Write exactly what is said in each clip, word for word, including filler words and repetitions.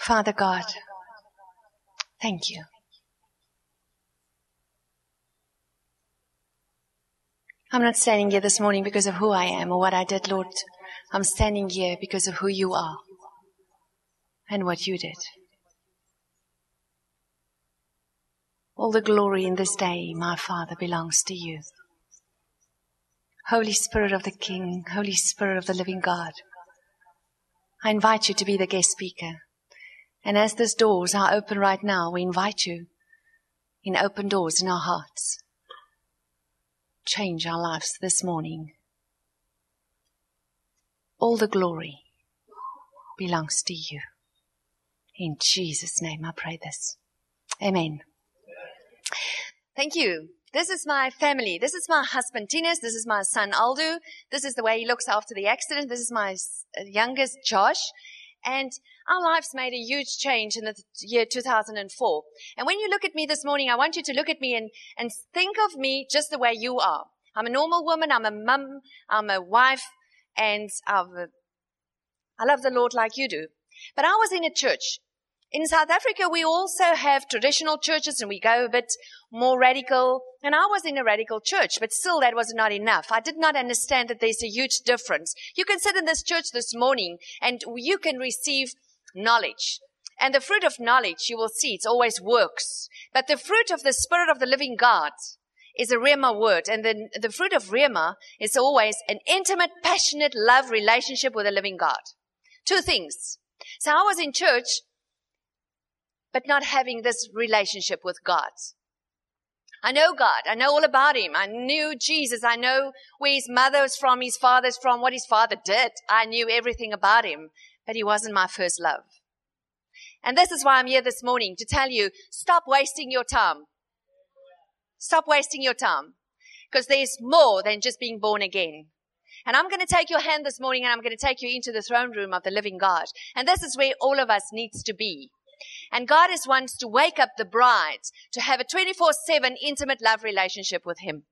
Father God, thank you. I'm not standing here this morning because of who I am or what I did, Lord. I'm standing here because of who you are and what you did. All the glory in this day, my Father, belongs to you. Holy Spirit of the King, Holy Spirit of the living God, I invite you to be the guest speaker. And as these doors are open right now, we invite you in open doors in our hearts. Change our lives this morning. All the glory belongs to you. In Jesus' name I pray this. Amen. Thank you. This is my family. This is my husband, Tinus. This is my son, Aldo. This is the way he looks after the accident. This is my youngest, Josh. And our lives made a huge change in the year two thousand four. And when you look at me this morning, I want you to look at me and, and think of me just the way you are. I'm a normal woman. I'm a mum. I'm a wife. And I've, I love the Lord like you do. But I was in a church. In South Africa, we also have traditional churches and we go a bit more radical. And I was in a radical church, but still that was not enough. I did not understand that there's a huge difference. You can sit in this church this morning and you can receive knowledge. And the fruit of knowledge, you will see, it always works. But the fruit of the Spirit of the living God is a Rhema word. And the, the fruit of Rhema is always an intimate, passionate love relationship with the living God. Two things. So I was in church, but not having this relationship with God. I know God. I know all about him. I knew Jesus. I know where his mother was from, his father's from, what his father did. I knew everything about him, but he wasn't my first love. And this is why I'm here this morning, to tell you, stop wasting your time. Stop wasting your time, because there's more than just being born again. And I'm going to take your hand this morning and I'm going to take you into the throne room of the living God. And this is where all of us needs to be. And God is wants to wake up the bride to have a twenty-four seven intimate love relationship with him.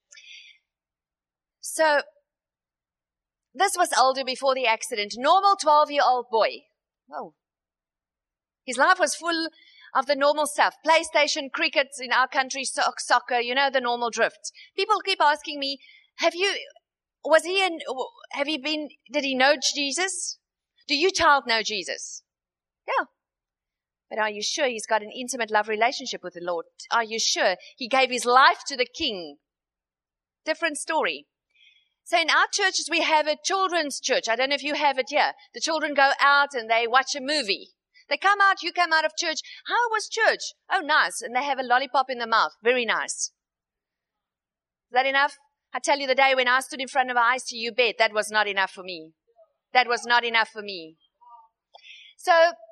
So this was Aldo before the accident. Normal twelve-year-old boy. Oh. His life was full of the normal stuff. PlayStation, cricket in our country, so- soccer, you know, the normal drift. People keep asking me, have you, was he in, have you been, did he know Jesus? Do you child know Jesus? Yeah. But are you sure he's got an intimate love relationship with the Lord? Are you sure he gave his life to the King? Different story. So in our churches, we have a children's church. I don't know if you have it here. The children go out and they watch a movie. They come out, you come out of church. How was church? Oh, nice. And they have a lollipop in their mouth. Very nice. Is that enough? I tell you, the day when I stood in front of I C U bed, that was not enough for me. That was not enough for me. So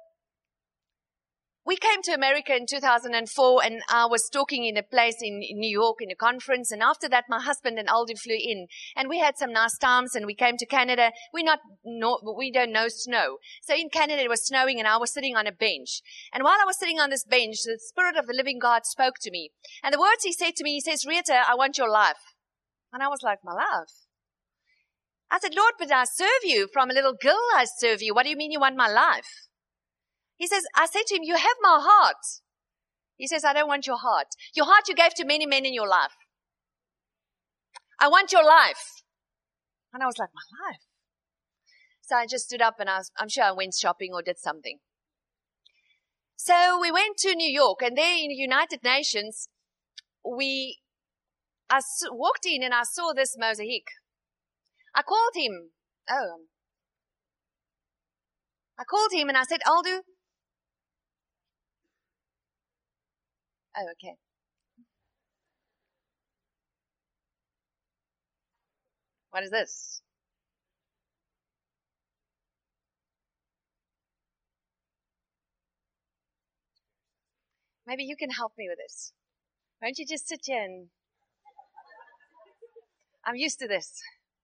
we came to America in two thousand four, and I was talking in a place in New York in a conference. And after that, my husband and Aldi flew in, and we had some nice times. And we came to Canada. We not no, we don't know snow. So in Canada, it was snowing, and I was sitting on a bench. And while I was sitting on this bench, the Spirit of the Living God spoke to me. And the words He said to me, He says, "Rita, I want your life." And I was like, "My life?" I said, "Lord, but I serve you. From a little girl, I serve you. What do you mean you want my life?" He says, I said to him, "You have my heart." He says, "I don't want your heart. Your heart you gave to many men in your life. I want your life." And I was like, "My life?" So I just stood up and I was, I'm sure I went shopping or did something. So we went to New York, and there in the United Nations, we, I walked in and I saw this mosaic. I called him. Oh, I called him and I said, "Aldo." Oh, okay. What is this? Maybe you can help me with this. Won't you just sit here and... I'm used to this.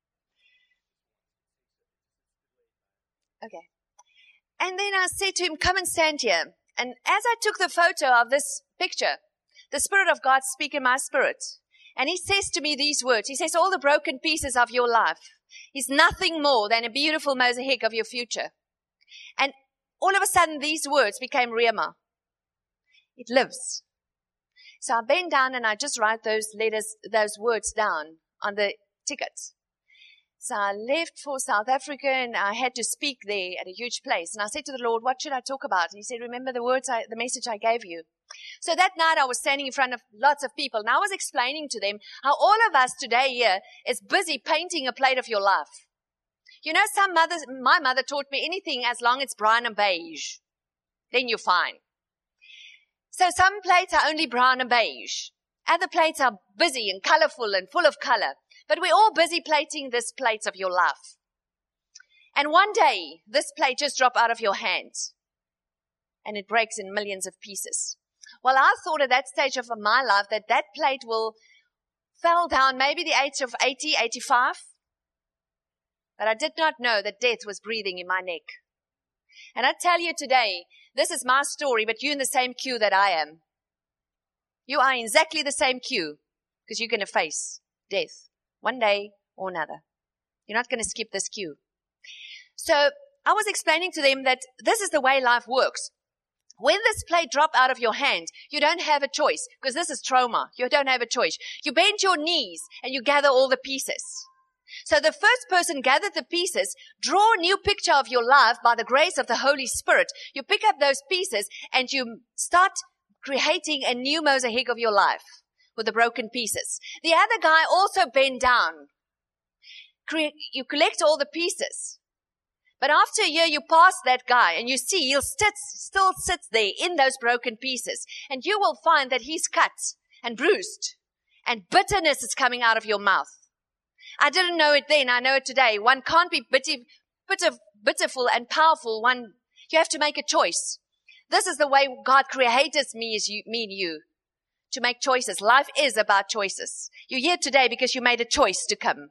Okay. And then I said to him, "Come and stand here." And as I took the photo of this picture, the Spirit of God speak in my spirit. And He says to me these words. He says, all the broken pieces of your life is nothing more than a beautiful mosaic of your future. And all of a sudden these words became Rhema. It lives. So I bend down and I just write those letters, those words down on the ticket. So I left for South Africa and I had to speak there at a huge place. And I said to the Lord, what should I talk about? And he said, remember the words, I, the message I gave you. So that night I was standing in front of lots of people and I was explaining to them how all of us today here is busy painting a plate of your life. You know, some mothers, my mother taught me anything as long as it's brown and beige, then you're fine. So some plates are only brown and beige. Other plates are busy and colorful and full of color. But we're all busy plating this plate of your life. And one day, this plate just drops out of your hand. And it breaks in millions of pieces. Well, I thought at that stage of my life that that plate will fall down maybe the age of eighty, eighty-five. But I did not know that death was breathing in my neck. And I tell you today, this is my story, but you're in the same queue that I am. You are in exactly the same queue because you're going to face death one day or another. You're not going to skip this queue. So I was explaining to them that this is the way life works. When this plate drops out of your hand, you don't have a choice because this is trauma. You don't have a choice. You bend your knees and you gather all the pieces. So the first person gathered the pieces, draw a new picture of your life by the grace of the Holy Spirit. You pick up those pieces and you start creating a new mosaic of your life with the broken pieces. The other guy also bent down. You collect all the pieces. But after a year, you pass that guy and you see he'll sit, still sits there in those broken pieces. And you will find that he's cut and bruised and bitterness is coming out of your mouth. I didn't know it then. I know it today. One can't be bitter, bitter, bitterful and powerful. One, you have to make a choice. This is the way God created me, as you, me and you, to make choices. Life is about choices. You're here today because you made a choice to come.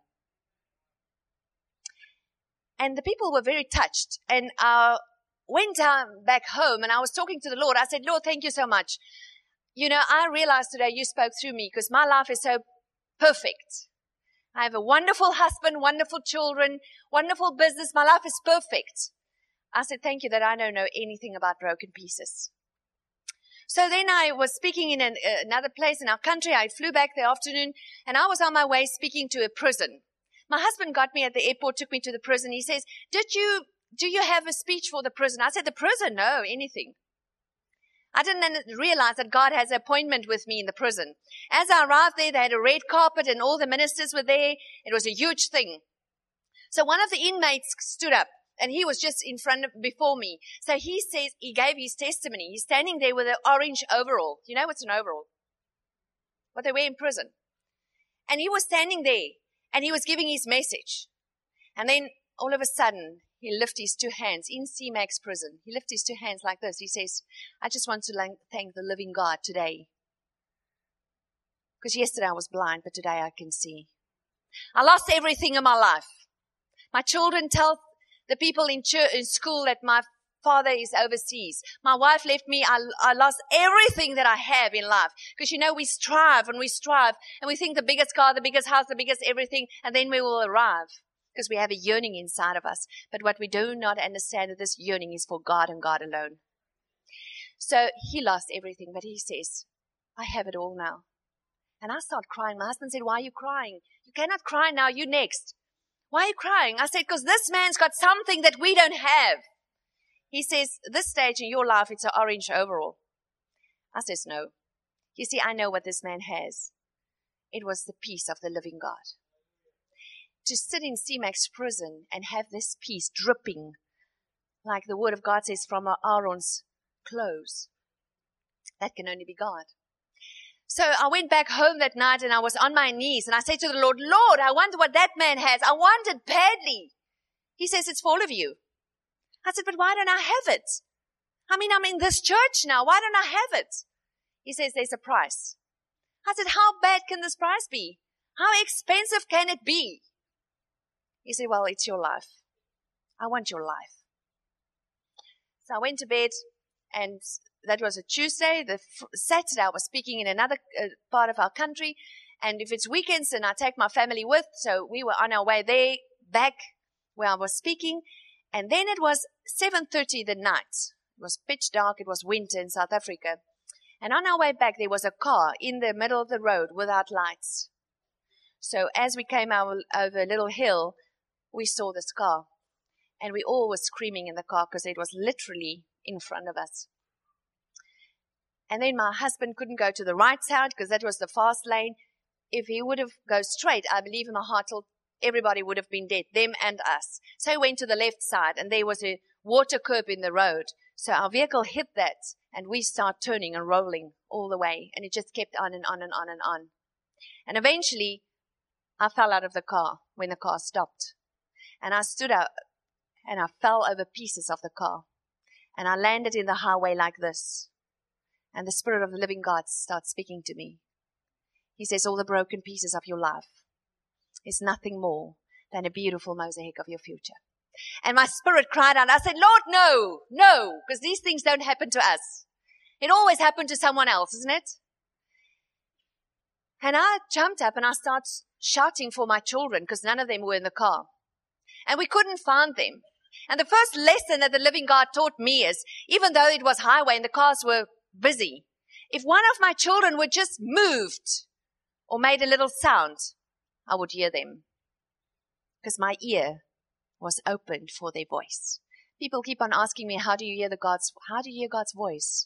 And the people were very touched. And I went down back home and I was talking to the Lord. I said, Lord, thank you so much. You know, I realized today you spoke through me because my life is so perfect. I have a wonderful husband, wonderful children, wonderful business. My life is perfect. I said, thank you that I don't know anything about broken pieces. So then I was speaking in an, uh, another place in our country. I flew back the afternoon and I was on my way speaking to a prison. My husband got me at the airport, took me to the prison. He says, did you, do you have a speech for the prison? I said, the prison? No, anything. I didn't realize that God has an appointment with me in the prison. As I arrived there, they had a red carpet and all the ministers were there. It was a huge thing. So one of the inmates stood up and he was just in front of, before me. So he says, he gave his testimony. He's standing there with an orange overall. You know what's an overall? What they wear in prison. And he was standing there and he was giving his message. And then all of a sudden, he lifted his two hands in C MAX prison. He lifted his two hands like this. He says, I just want to thank the living God today. Because yesterday I was blind, but today I can see. I lost everything in my life. My children tell the people in church, in school that my father is overseas. My wife left me. I, I lost everything that I have in life. Because, you know, we strive and we strive. And we think the biggest car, the biggest house, the biggest everything. And then we will arrive. Because we have a yearning inside of us. But what we do not understand is this yearning is for God and God alone. So he lost everything. But he says, I have it all now. And I started crying. My husband said, why are you crying? You cannot cry now. You next. Why are you crying? I said, because this man's got something that we don't have. He says, this stage in your life, it's an orange overall. I says, no. You see, I know what this man has. It was the peace of the living God. To sit in C MAX prison and have this peace dripping, like the word of God says, from Aaron's clothes. That can only be God. So I went back home that night and I was on my knees and I said to the Lord, Lord, I wonder what that man has. I want it badly. He says, it's for all of you. I said, but why don't I have it? I mean, I'm in this church now. Why don't I have it? He says, there's a price. I said, how bad can this price be? How expensive can it be? He said, well, it's your life. I want your life. So I went to bed, and that was a Tuesday. The fr- Saturday, I was speaking in another uh, part of our country. And if it's weekends, then I take my family with. So we were on our way there, back where I was speaking. And then it was seven thirty the night. It was pitch dark. It was winter in South Africa. And on our way back, there was a car in the middle of the road without lights. So as we came over, over a little hill, we saw this car. And we all were screaming in the car because it was literally in front of us. And then my husband couldn't go to the right side because that was the fast lane. If he would have gone straight, I believe in my heart, everybody would have been dead, them and us. So he went to the left side, and there was a water curb in the road. So our vehicle hit that, and we start turning and rolling all the way. And it just kept on and on and on and on. And eventually, I fell out of the car when the car stopped. And I stood up, and I fell over pieces of the car. And I landed in the highway like this. And the Spirit of the living God starts speaking to me. He says, all the broken pieces of your life is nothing more than a beautiful mosaic of your future. And my spirit cried out. I said, Lord, no, no, because these things don't happen to us. It always happened to someone else, isn't it? And I jumped up and I started shouting for my children because none of them were in the car. And we couldn't find them. And the first lesson that the living God taught me is, even though it was highway and the cars were busy, if one of my children were just moved or made a little sound, I would hear them. Because my ear was opened for their voice. People keep on asking me, how do you hear the God's, how do you hear God's voice?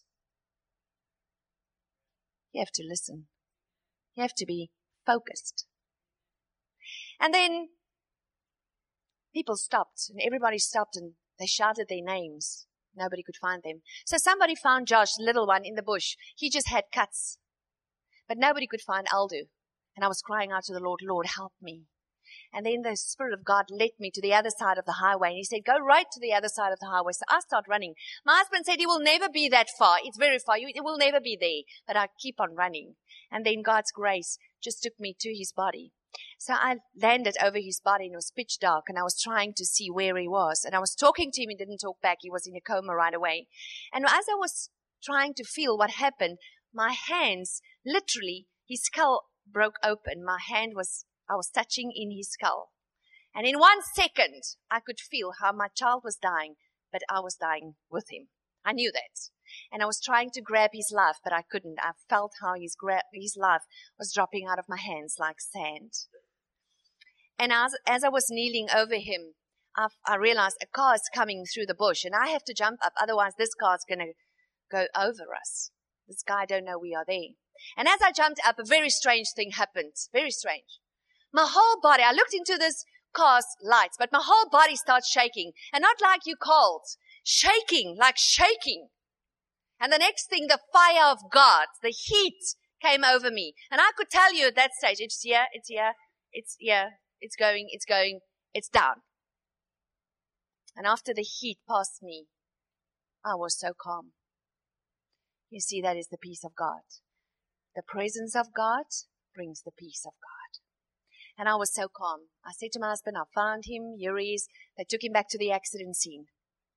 You have to listen. You have to be focused. And then people stopped, and everybody stopped, and they shouted their names. Nobody could find them. So somebody found Josh, the little one, in the bush. He just had cuts. But nobody could find Aldo. And I was crying out to the Lord, Lord, help me. And then the Spirit of God led me to the other side of the highway. And he said, go right to the other side of the highway. So I start running. My husband said, it will never be that far. It's very far. It will never be there. But I keep on running. And then God's grace just took me to his body. So I landed over his body, and it was pitch dark, and I was trying to see where he was. And I was talking to him. He didn't talk back. He was in a coma right away. And as I was trying to feel what happened, my hands, literally, his skull broke open. My hand was, I was touching in his skull. And in one second, I could feel how my child was dying, but I was dying with him. I knew that. And I was trying to grab his life, but I couldn't. I felt how his, gra- his life was dropping out of my hands like sand. And as, as I was kneeling over him, I, I realized a car is coming through the bush, and I have to jump up. Otherwise, this car is going to go over us. This guy don't know we are there. And as I jumped up, a very strange thing happened. Very strange. My whole body, I looked into this car's lights, but my whole body starts shaking. And not like you cold. Shaking, like shaking. And the next thing, the fire of God, the heat came over me. And I could tell you at that stage, it's here, it's here, it's here, it's going, it's going, it's down. And after the heat passed me, I was so calm. You see, that is the peace of God. The presence of God brings the peace of God. And I was so calm. I said to my husband, I found him, here he is. They took him back to the accident scene.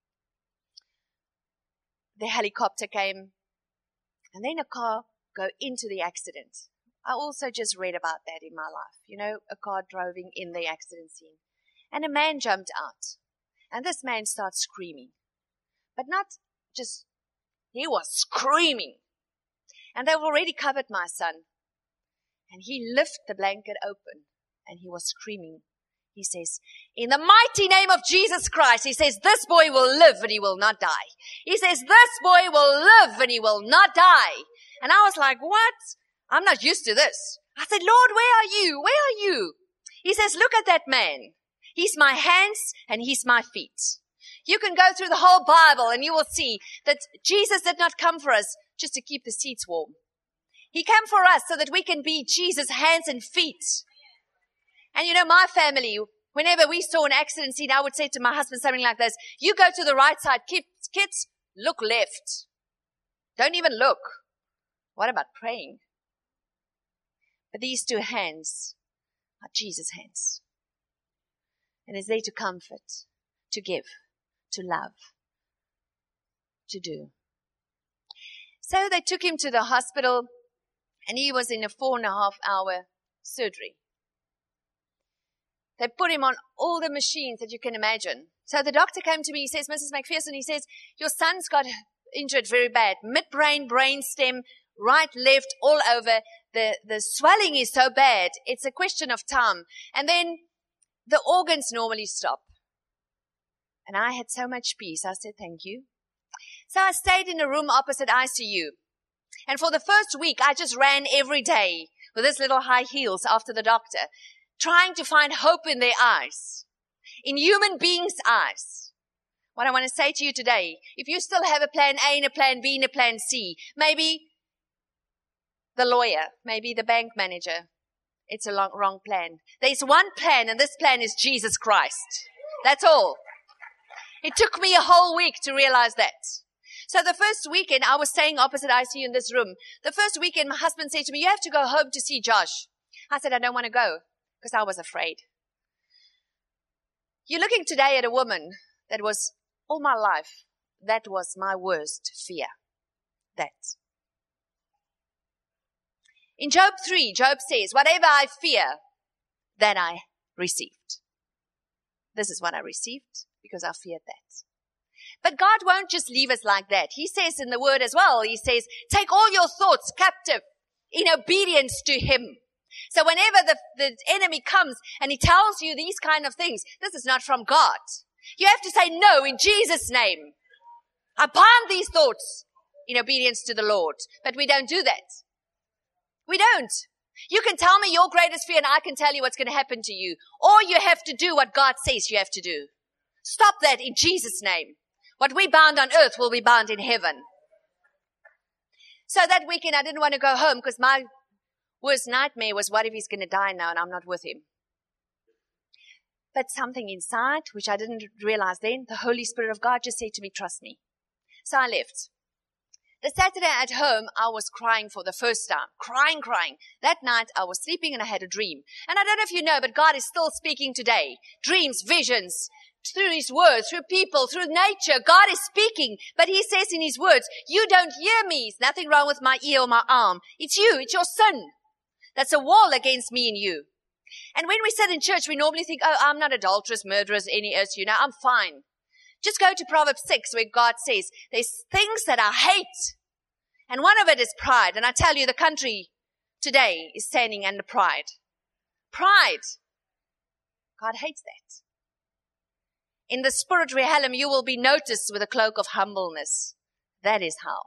The helicopter came, and then a car go into the accident. I also just read about that in my life. You know, a car driving in the accident scene. And a man jumped out. And this man starts screaming. But not just, he was screaming. And they've already covered my son. And he lifted the blanket open, and he was screaming. He says, in the mighty name of Jesus Christ, he says, this boy will live and he will not die. He says, this boy will live and he will not die. And I was like, what? I'm not used to this. I said, Lord, where are you? Where are you? He says, look at that man. He's my hands and he's my feet. You can go through the whole Bible and you will see that Jesus did not come for us just to keep the seats warm. He came for us so that we can be Jesus' hands and feet. And you know, my family, whenever we saw an accident scene, I would say to my husband something like this, you go to the right side, kids, kids, look left. Don't even look. What about praying? But these two hands are Jesus' hands. And it's there to comfort, to give, to love, to do. So they took him to the hospital, and he was in a four and a half hour surgery. They put him on all the machines that you can imagine. So the doctor came to me, he says, Missus McPherson, he says, your son's got injured very bad. Midbrain, brainstem, right, left, all over. The, the swelling is so bad, it's a question of time. And then the organs normally stop. And I had so much peace. I said, thank you. So I stayed in a room opposite I C U. And for the first week, I just ran every day with this little high heels after the doctor, trying to find hope in their eyes, in human beings' eyes. What I want to say to you today, if you still have a plan A and a plan B and a plan C, maybe the lawyer, maybe the bank manager, it's a long, wrong plan. There's one plan, and this plan is Jesus Christ. That's all. It took me a whole week to realize that. So the first weekend, I was staying opposite I C U in this room. The first weekend, my husband said to me, you have to go home to see Josh. I said, I don't want to go because I was afraid. You're looking today at a woman that was, all my life, that was my worst fear. That. In Job three, Job says, whatever I fear, that I received. This is what I received because I feared that. But God won't just leave us like that. He says in the word as well, he says, take all your thoughts captive in obedience to him. So whenever the, the enemy comes and he tells you these kind of things, this is not from God. You have to say no in Jesus' name. I bind these thoughts in obedience to the Lord. But we don't do that. We don't. You can tell me your greatest fear and I can tell you what's going to happen to you. Or you have to do what God says you have to do. Stop that in Jesus' name. What we bound on earth will be bound in heaven. So that weekend I didn't want to go home because my worst nightmare was, what if he's going to die now and I'm not with him? But something inside, which I didn't realize then, the Holy Spirit of God just said to me, trust me. So I left. The Saturday at home, I was crying for the first time. Crying, crying. That night, I was sleeping and I had a dream. And I don't know if you know, but God is still speaking today. Dreams, visions, through his words, through people, through nature. God is speaking. But he says in his words, you don't hear me. There's nothing wrong with my ear or my arm. It's you. It's your sin. That's a wall against me and you. And when we sit in church, we normally think, oh, I'm not adulterous, murderous, any else, you know, I'm fine. Just go to Proverbs six where God says, there's things that I hate. And one of it is pride. And I tell you, the country today is standing under pride. Pride. God hates that. In the spirit realm, you will be noticed with a cloak of humbleness. That is how.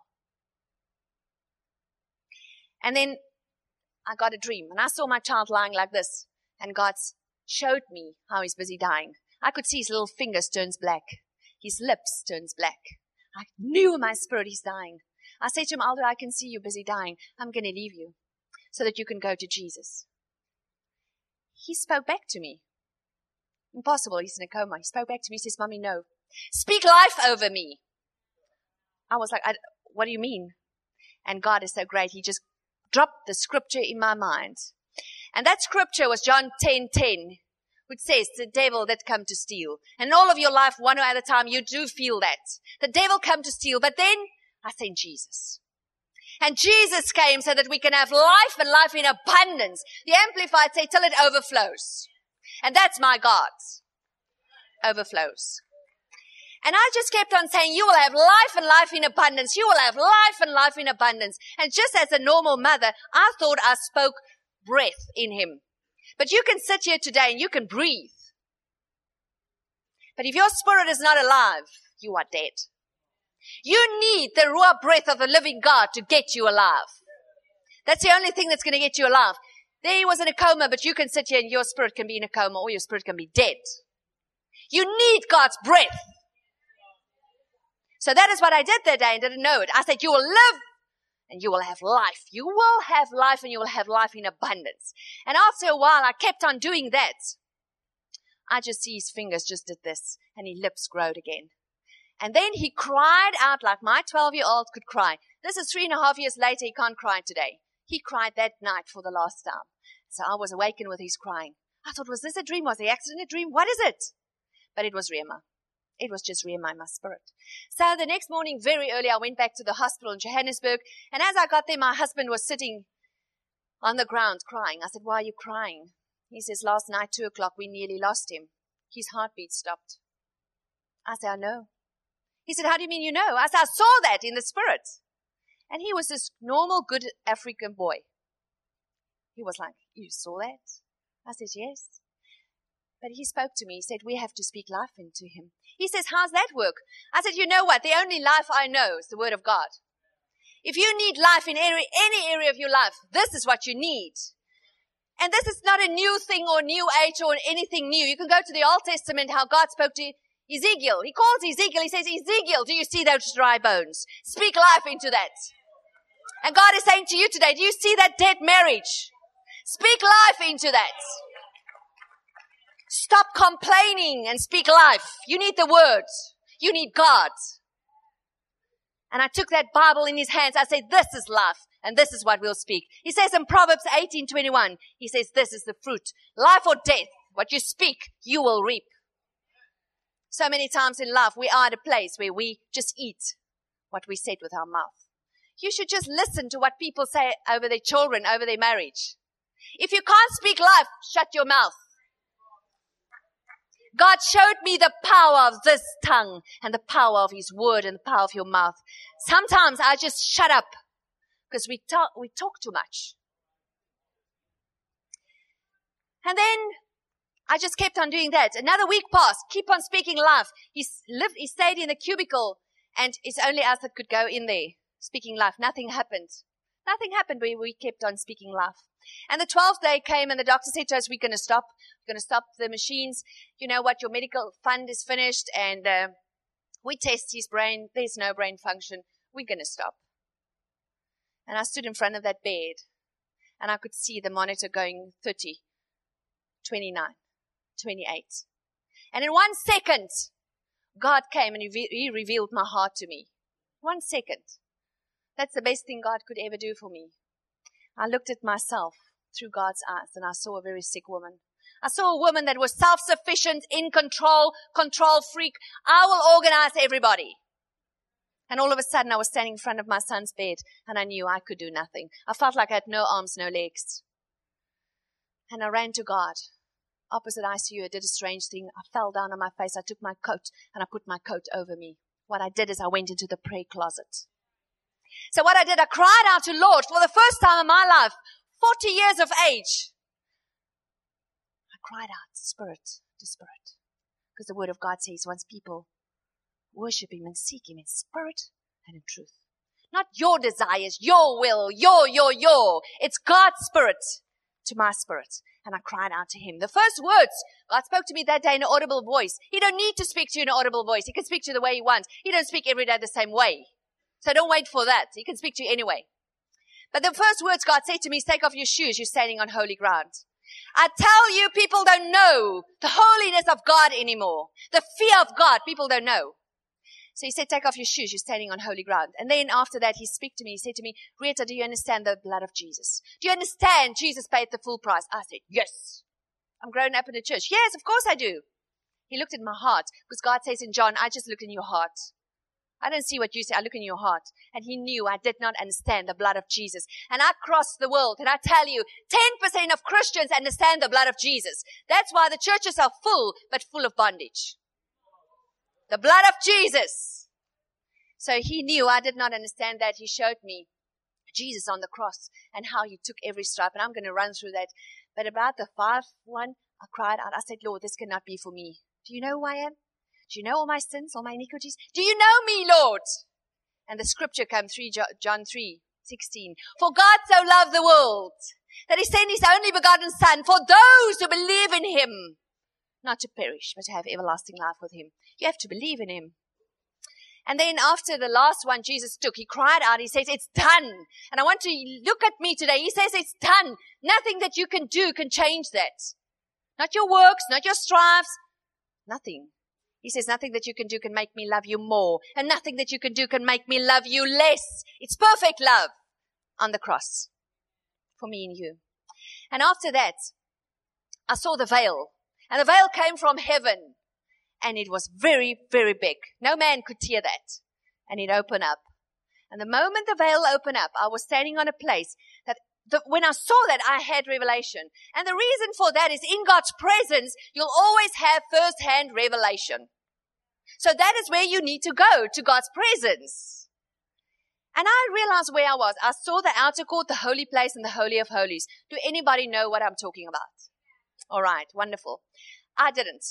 And then I got a dream and I saw my child lying like this. And God showed me how he's busy dying. I could see his little fingers turns black. His lips turns black. I knew in my spirit he's dying. I said to him, Aldo, I can see you busy dying. I'm going to leave you so that you can go to Jesus. He spoke back to me. Impossible. He's in a coma. He spoke back to me. He says, Mommy, no. Speak life over me. I was like, I, what do you mean? And God is so great. He just dropped the scripture in my mind. And that scripture was John ten ten, which says, the devil that come to steal. And all of your life, one or other time, you do feel that. The devil come to steal. But then I sent Jesus. And Jesus came so that we can have life and life in abundance. The Amplified say, till it overflows. And that's my God. Overflows. And I just kept on saying, you will have life and life in abundance. You will have life and life in abundance. And just as a normal mother, I thought I spoke breath in him. But you can sit here today and you can breathe. But if your spirit is not alive, you are dead. You need the ruah breath of the living God to get you alive. That's the only thing that's going to get you alive. There he was in a coma, but you can sit here and your spirit can be in a coma or your spirit can be dead. You need God's breath. So that is what I did that day and didn't know it. I said, you will live and you will have life. You will have life and you will have life in abundance. And after a while, I kept on doing that. I just see his fingers just did this and his lips growed again. And then he cried out like my twelve-year-old could cry. This is three and a half years later. He can't cry today. He cried that night for the last time. So I was awakened with his crying. I thought, was this a dream? Was the accident a dream? What is it? But it was Rema. It was just Rema in my spirit. So the next morning, very early, I went back to the hospital in Johannesburg. And as I got there, my husband was sitting on the ground crying. I said, why are you crying? He says, last night, two o'clock, we nearly lost him. His heartbeat stopped. I said, I know. He said, how do you mean you know? I said, I saw that in the spirit. And he was this normal, good African boy. He was like, you saw that? I said, yes. But he spoke to me. He said, we have to speak life into him. He says, how's that work? I said, you know what? The only life I know is the word of God. If you need life in any, any area of your life, this is what you need. And this is not a new thing or new age or anything new. You can go to the Old Testament, how God spoke to Ezekiel. He calls Ezekiel. He says, Ezekiel, do you see those dry bones? Speak life into that. And God is saying to you today, do you see that dead marriage? Speak life into that. Stop complaining and speak life. You need the word. You need God. And I took that Bible in his hands. I said, this is life. And this is what we'll speak. He says in Proverbs eighteen twenty-one, he says, this is the fruit. Life or death. What you speak, you will reap. So many times in life, we are at a place where we just eat what we said with our mouth. You should just listen to what people say over their children, over their marriage. If you can't speak life, shut your mouth. God showed me the power of this tongue and the power of his word and the power of your mouth. Sometimes I just shut up because we talk, we talk too much. And then I just kept on doing that. Another week passed. Keep on speaking life. He lived, he stayed in the cubicle and it's only us that could go in there speaking life. Nothing happened. Nothing happened. We, we kept on speaking life. And the twelfth day came and the doctor said to us, we're going to stop. We're going to stop the machines. You know what? Your medical fund is finished and uh, we test his brain. There's no brain function. We're going to stop. And I stood in front of that bed and I could see the monitor going thirty, twenty-nine, twenty-eight. And in one second, God came and he, he revealed my heart to me. One second. That's the best thing God could ever do for me. I looked at myself through God's eyes and I saw a very sick woman. I saw a woman that was self-sufficient, in control, control freak. I will organize everybody. And all of a sudden I was standing in front of my son's bed and I knew I could do nothing. I felt like I had no arms, no legs. And I ran to God. Opposite I C U, I did a strange thing. I fell down on my face. I took my coat and I put my coat over me. What I did is I went into the prayer closet. So what I did, I cried out to Lord for the first time in my life, forty years of age. I cried out, spirit to spirit. Because the word of God says once people worship him and seek him in spirit and in truth. Not your desires, your will, your, your, your. It's God's spirit to my spirit. And I cried out to him. The first words, God spoke to me that day in an audible voice. He don't need to speak to you in an audible voice. He can speak to you the way he wants. He don't speak every day the same way. So don't wait for that. He can speak to you anyway. But the first words God said to me is, take off your shoes. You're standing on holy ground. I tell you, people don't know the holiness of God anymore. The fear of God, people don't know. So he said, take off your shoes. You're standing on holy ground. And then after that, he spoke to me. He said to me, Rita, do you understand the blood of Jesus? Do you understand Jesus paid the full price? I said, yes. I'm grown up in the church. Yes, of course I do. He looked at my heart because God says in John, I just look in your heart. I don't see what you say. I look in your heart. And he knew I did not understand the blood of Jesus. And I crossed the world. And I tell you, ten percent of Christians understand the blood of Jesus. That's why the churches are full, but full of bondage. The blood of Jesus. So he knew I did not understand that. He showed me Jesus on the cross and how he took every stripe. And I'm going to run through that. But about the five one, I cried out. I said, Lord, this cannot be for me. Do you know who I am? Do you know all my sins, all my iniquities? Do you know me, Lord? And the scripture came, John three sixteen. For God so loved the world that he sent his only begotten Son for those who believe in him, not to perish, but to have everlasting life with him. You have to believe in him. And then after the last one Jesus took, he cried out, he says, it's done. And I want to look at me today. He says, it's done. Nothing that you can do can change that. Not your works, not your strives, nothing. He says, nothing that you can do can make me love you more. And nothing that you can do can make me love you less. It's perfect love on the cross for me and you. And after that, I saw the veil. And the veil came from heaven. And it was very, very big. No man could tear that. And it opened up. And the moment the veil opened up, I was standing on a place that the, when I saw that, I had revelation. And the reason for that is in God's presence, you'll always have first-hand revelation. So that is where you need to go, to God's presence. And I realized where I was. I saw the outer court, the holy place, and the Holy of Holies. Do anybody know what I'm talking about? All right, wonderful. I didn't.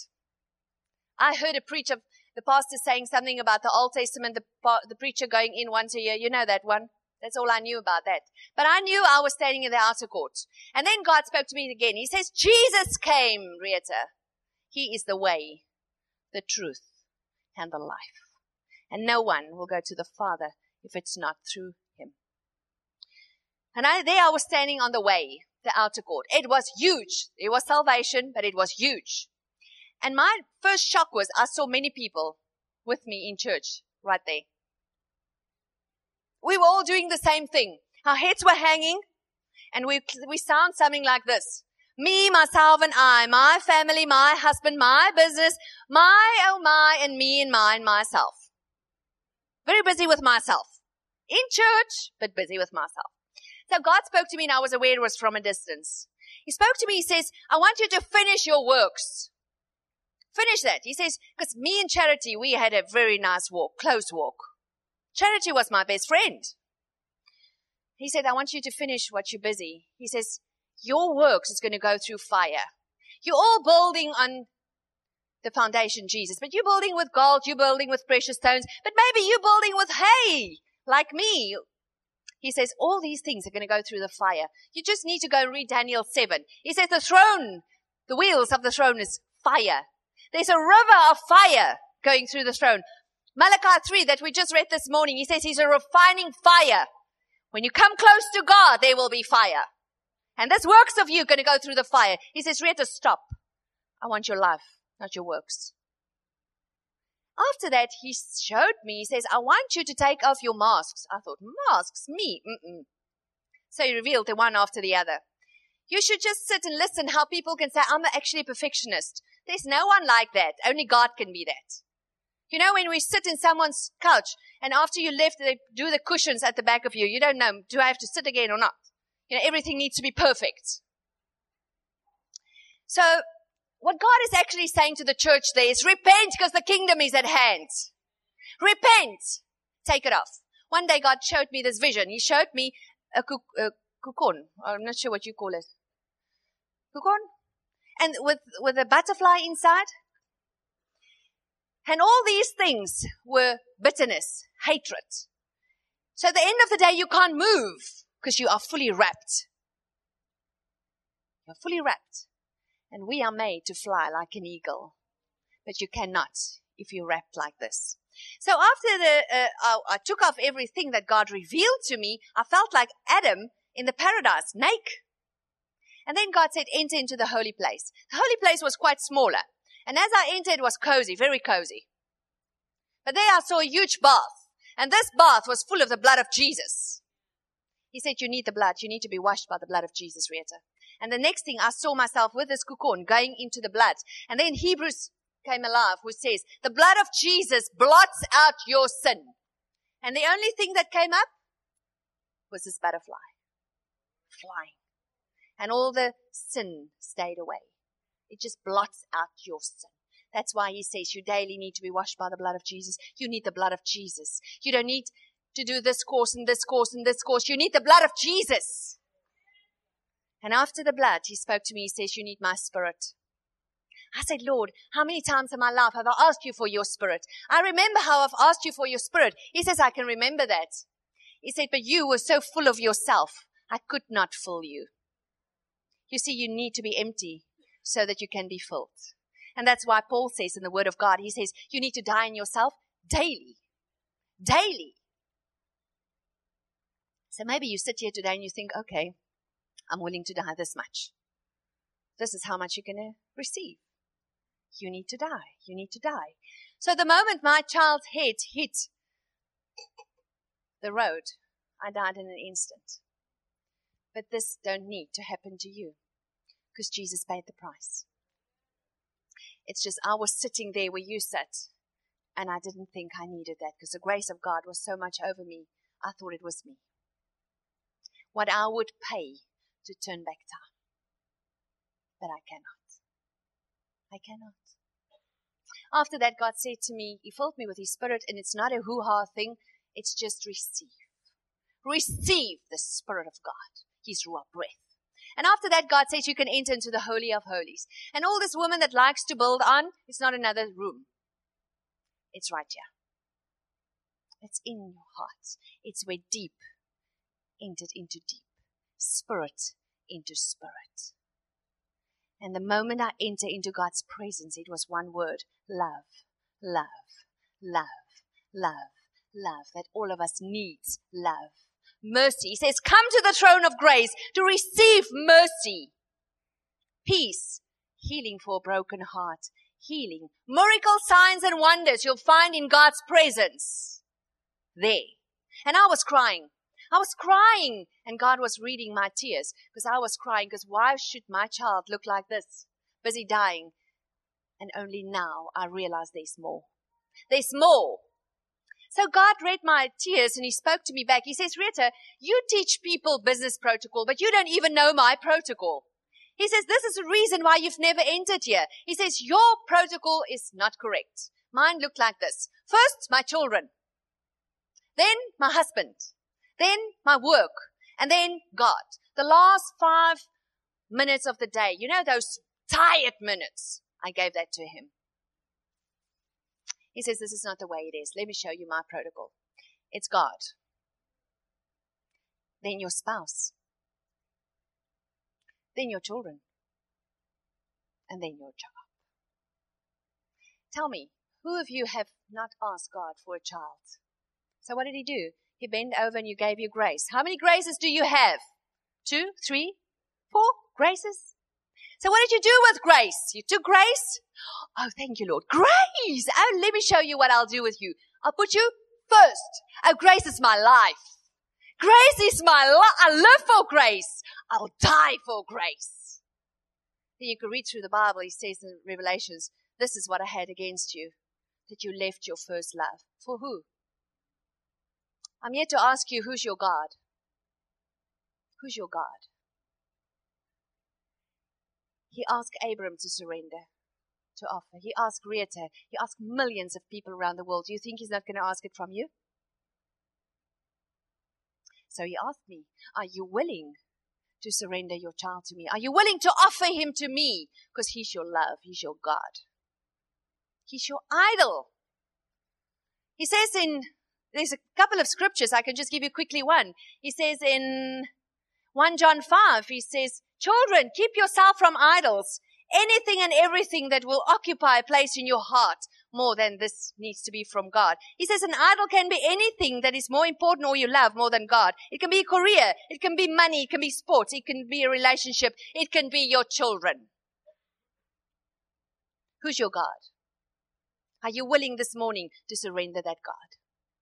I heard a preach of the pastor saying something about the Old Testament, the, the preacher going in once a year. You know that one? That's all I knew about that. But I knew I was standing in the outer court. And then God spoke to me again. He says, Jesus came, Rieta. He is the way, the truth, and the life. And no one will go to the Father if it's not through him. And I, there I was standing on the way, the outer court. It was huge. It was salvation, but it was huge. And my first shock was I saw many people with me in church right there. We were all doing the same thing. Our heads were hanging, and we we sound something like this. Me, myself, and I, my family, my husband, my business, my, oh my, and me and mine, myself. Very busy with myself. In church, but busy with myself. So God spoke to me, and I was aware it was from a distance. He spoke to me, he says, I want you to finish your works. Finish that. He says, because me and Charity, we had a very nice walk, close walk. Charity was my best friend. He said, I want you to finish what you're busy. He says, your works is going to go through fire. You're all building on the foundation, Jesus, but you're building with gold, you're building with precious stones, but maybe you're building with hay, like me. He says, all these things are going to go through the fire. You just need to go and read Daniel seven. He says, the throne, the wheels of the throne is fire. There's a river of fire going through the throne. Malachi three that we just read this morning, he says he's a refining fire. When you come close to God, there will be fire. And this works of you are going to go through the fire. He says, Rita, stop. I want your life, not your works. After that, he showed me, he says, I want you to take off your masks. I thought, masks? Me? Mm-mm. So he revealed the one after the other. You should just sit and listen how people can say, I'm actually a perfectionist. There's no one like that. Only God can be that. You know, when we sit in someone's couch and after you left, they do the cushions at the back of you. You don't know, do I have to sit again or not? You know, everything needs to be perfect. So what God is actually saying to the church there is repent because the kingdom is at hand. Repent. Take it off. One day God showed me this vision. He showed me a, cu- a cocoon. I'm not sure what you call it. Cocoon? And with, with a butterfly inside. And all these things were bitterness, hatred. So at the end of the day, you can't move because you are fully wrapped. You're fully wrapped. And we are made to fly like an eagle. But you cannot if you're wrapped like this. So after the, uh, I, I took off everything that God revealed to me, I felt like Adam in the paradise, naked. And then God said, enter into the holy place. The holy place was quite smaller. And as I entered, it was cozy, very cozy. But there I saw a huge bath. And this bath was full of the blood of Jesus. He said, you need the blood. You need to be washed by the blood of Jesus, Rieta. And the next thing, I saw myself with this cocoon going into the blood. And then Hebrews came alive, which says, the blood of Jesus blots out your sin. And the only thing that came up was this butterfly flying. And all the sin stayed away. It just blots out your sin. That's why he says you daily need to be washed by the blood of Jesus. You need the blood of Jesus. You don't need to do this course and this course and this course. You need the blood of Jesus. And after the blood, he spoke to me. He says, you need my spirit. I said, Lord, how many times in my life have I asked you for your spirit? I remember how I've asked you for your spirit. He says, I can remember that. He said, but you were so full of yourself. I could not fill you. You see, you need to be empty so that you can be filled. And that's why Paul says in the Word of God, he says, you need to die in yourself daily. Daily. So maybe you sit here today and you think, okay, I'm willing to die this much. This is how much you're going to receive. You need to die. You need to die. So the moment my child's head hit the road, I died in an instant. But this don't need to happen to you because Jesus paid the price. It's just I was sitting there where you sat and I didn't think I needed that because the grace of God was so much over me. I thought it was me. What I would pay to turn back time. But I cannot. I cannot. After that, God said to me, He filled me with His Spirit, and it's not a hoo-ha thing. It's just receive. Receive the Spirit of God, His Ruach breath. And after that, God says you can enter into the Holy of Holies. And all this woman that likes to build on, it's not another room. It's right here. It's in your heart. It's where deep entered into deep. Spirit into spirit. And the moment I enter into God's presence, it was one word. Love, love, love, love, love. That all of us needs love. Mercy. He says, come to the throne of grace to receive mercy. Peace. Healing for a broken heart. Healing. Miracle signs and wonders you'll find in God's presence. There. And I was crying. I was crying. And God was reading my tears. Because I was crying. Because why should my child look like this? Busy dying. And only now I realize there's more. There's more. So God read my tears and He spoke to me back. He says, Rita, you teach people business protocol, but you don't even know my protocol. He says, this is the reason why you've never entered here. He says, your protocol is not correct. Mine looked like this. First, my children. Then my husband. Then my work. And then God. The last five minutes of the day, you know those tired minutes, I gave that to Him. He says, this is not the way it is. Let me show you my protocol. It's God. Then your spouse. Then your children. And then your job. Tell me, who of you have not asked God for a child? So what did He do? He bent over and you gave you grace. How many graces do you have? Two, three, four graces? So what did you do with grace? You took grace? Oh, thank you, Lord. Grace! Oh, let me show you what I'll do with you. I'll put you first. Oh, grace is my life. Grace is my life. I live for grace. I'll die for grace. Then you can read through the Bible. He says in Revelations, this is what I had against you, that you left your first love. For who? I'm here to ask you, who's your God? Who's your God? He asked Abram to surrender, to offer. He asked Rita. He asked millions of people around the world. Do you think He's not going to ask it from you? So He asked me, are you willing to surrender your child to me? Are you willing to offer him to me? Because He's your love. He's your God. He's your idol. He says in, there's a couple of scriptures. I can just give you quickly one. He says in First John five, he says, children, keep yourself from idols. Anything and everything that will occupy a place in your heart more than this needs to be from God. He says an idol can be anything that is more important or you love more than God. It can be a career. It can be money. It can be sports. It can be a relationship. It can be your children. Who's your God? Are you willing this morning to surrender that God?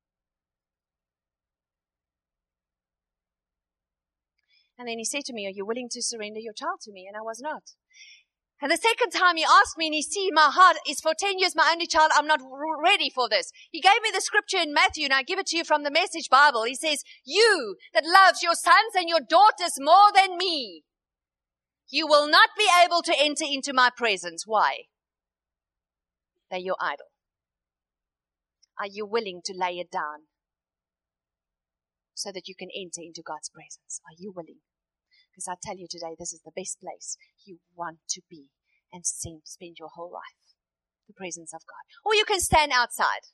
And then He said to me, are you willing to surrender your child to me? And I was not. And the second time He asked me, and He see my heart is for ten years my only child. I'm not r- ready for this. He gave me the scripture in Matthew, and I give it to you from the Message Bible. He says, you that loves your sons and your daughters more than me, you will not be able to enter into my presence. Why? They're your idol. Are you willing to lay it down so that you can enter into God's presence? Are you willing? Because I tell you today, this is the best place you want to be and spend your whole life. The presence of God. Or you can stand outside.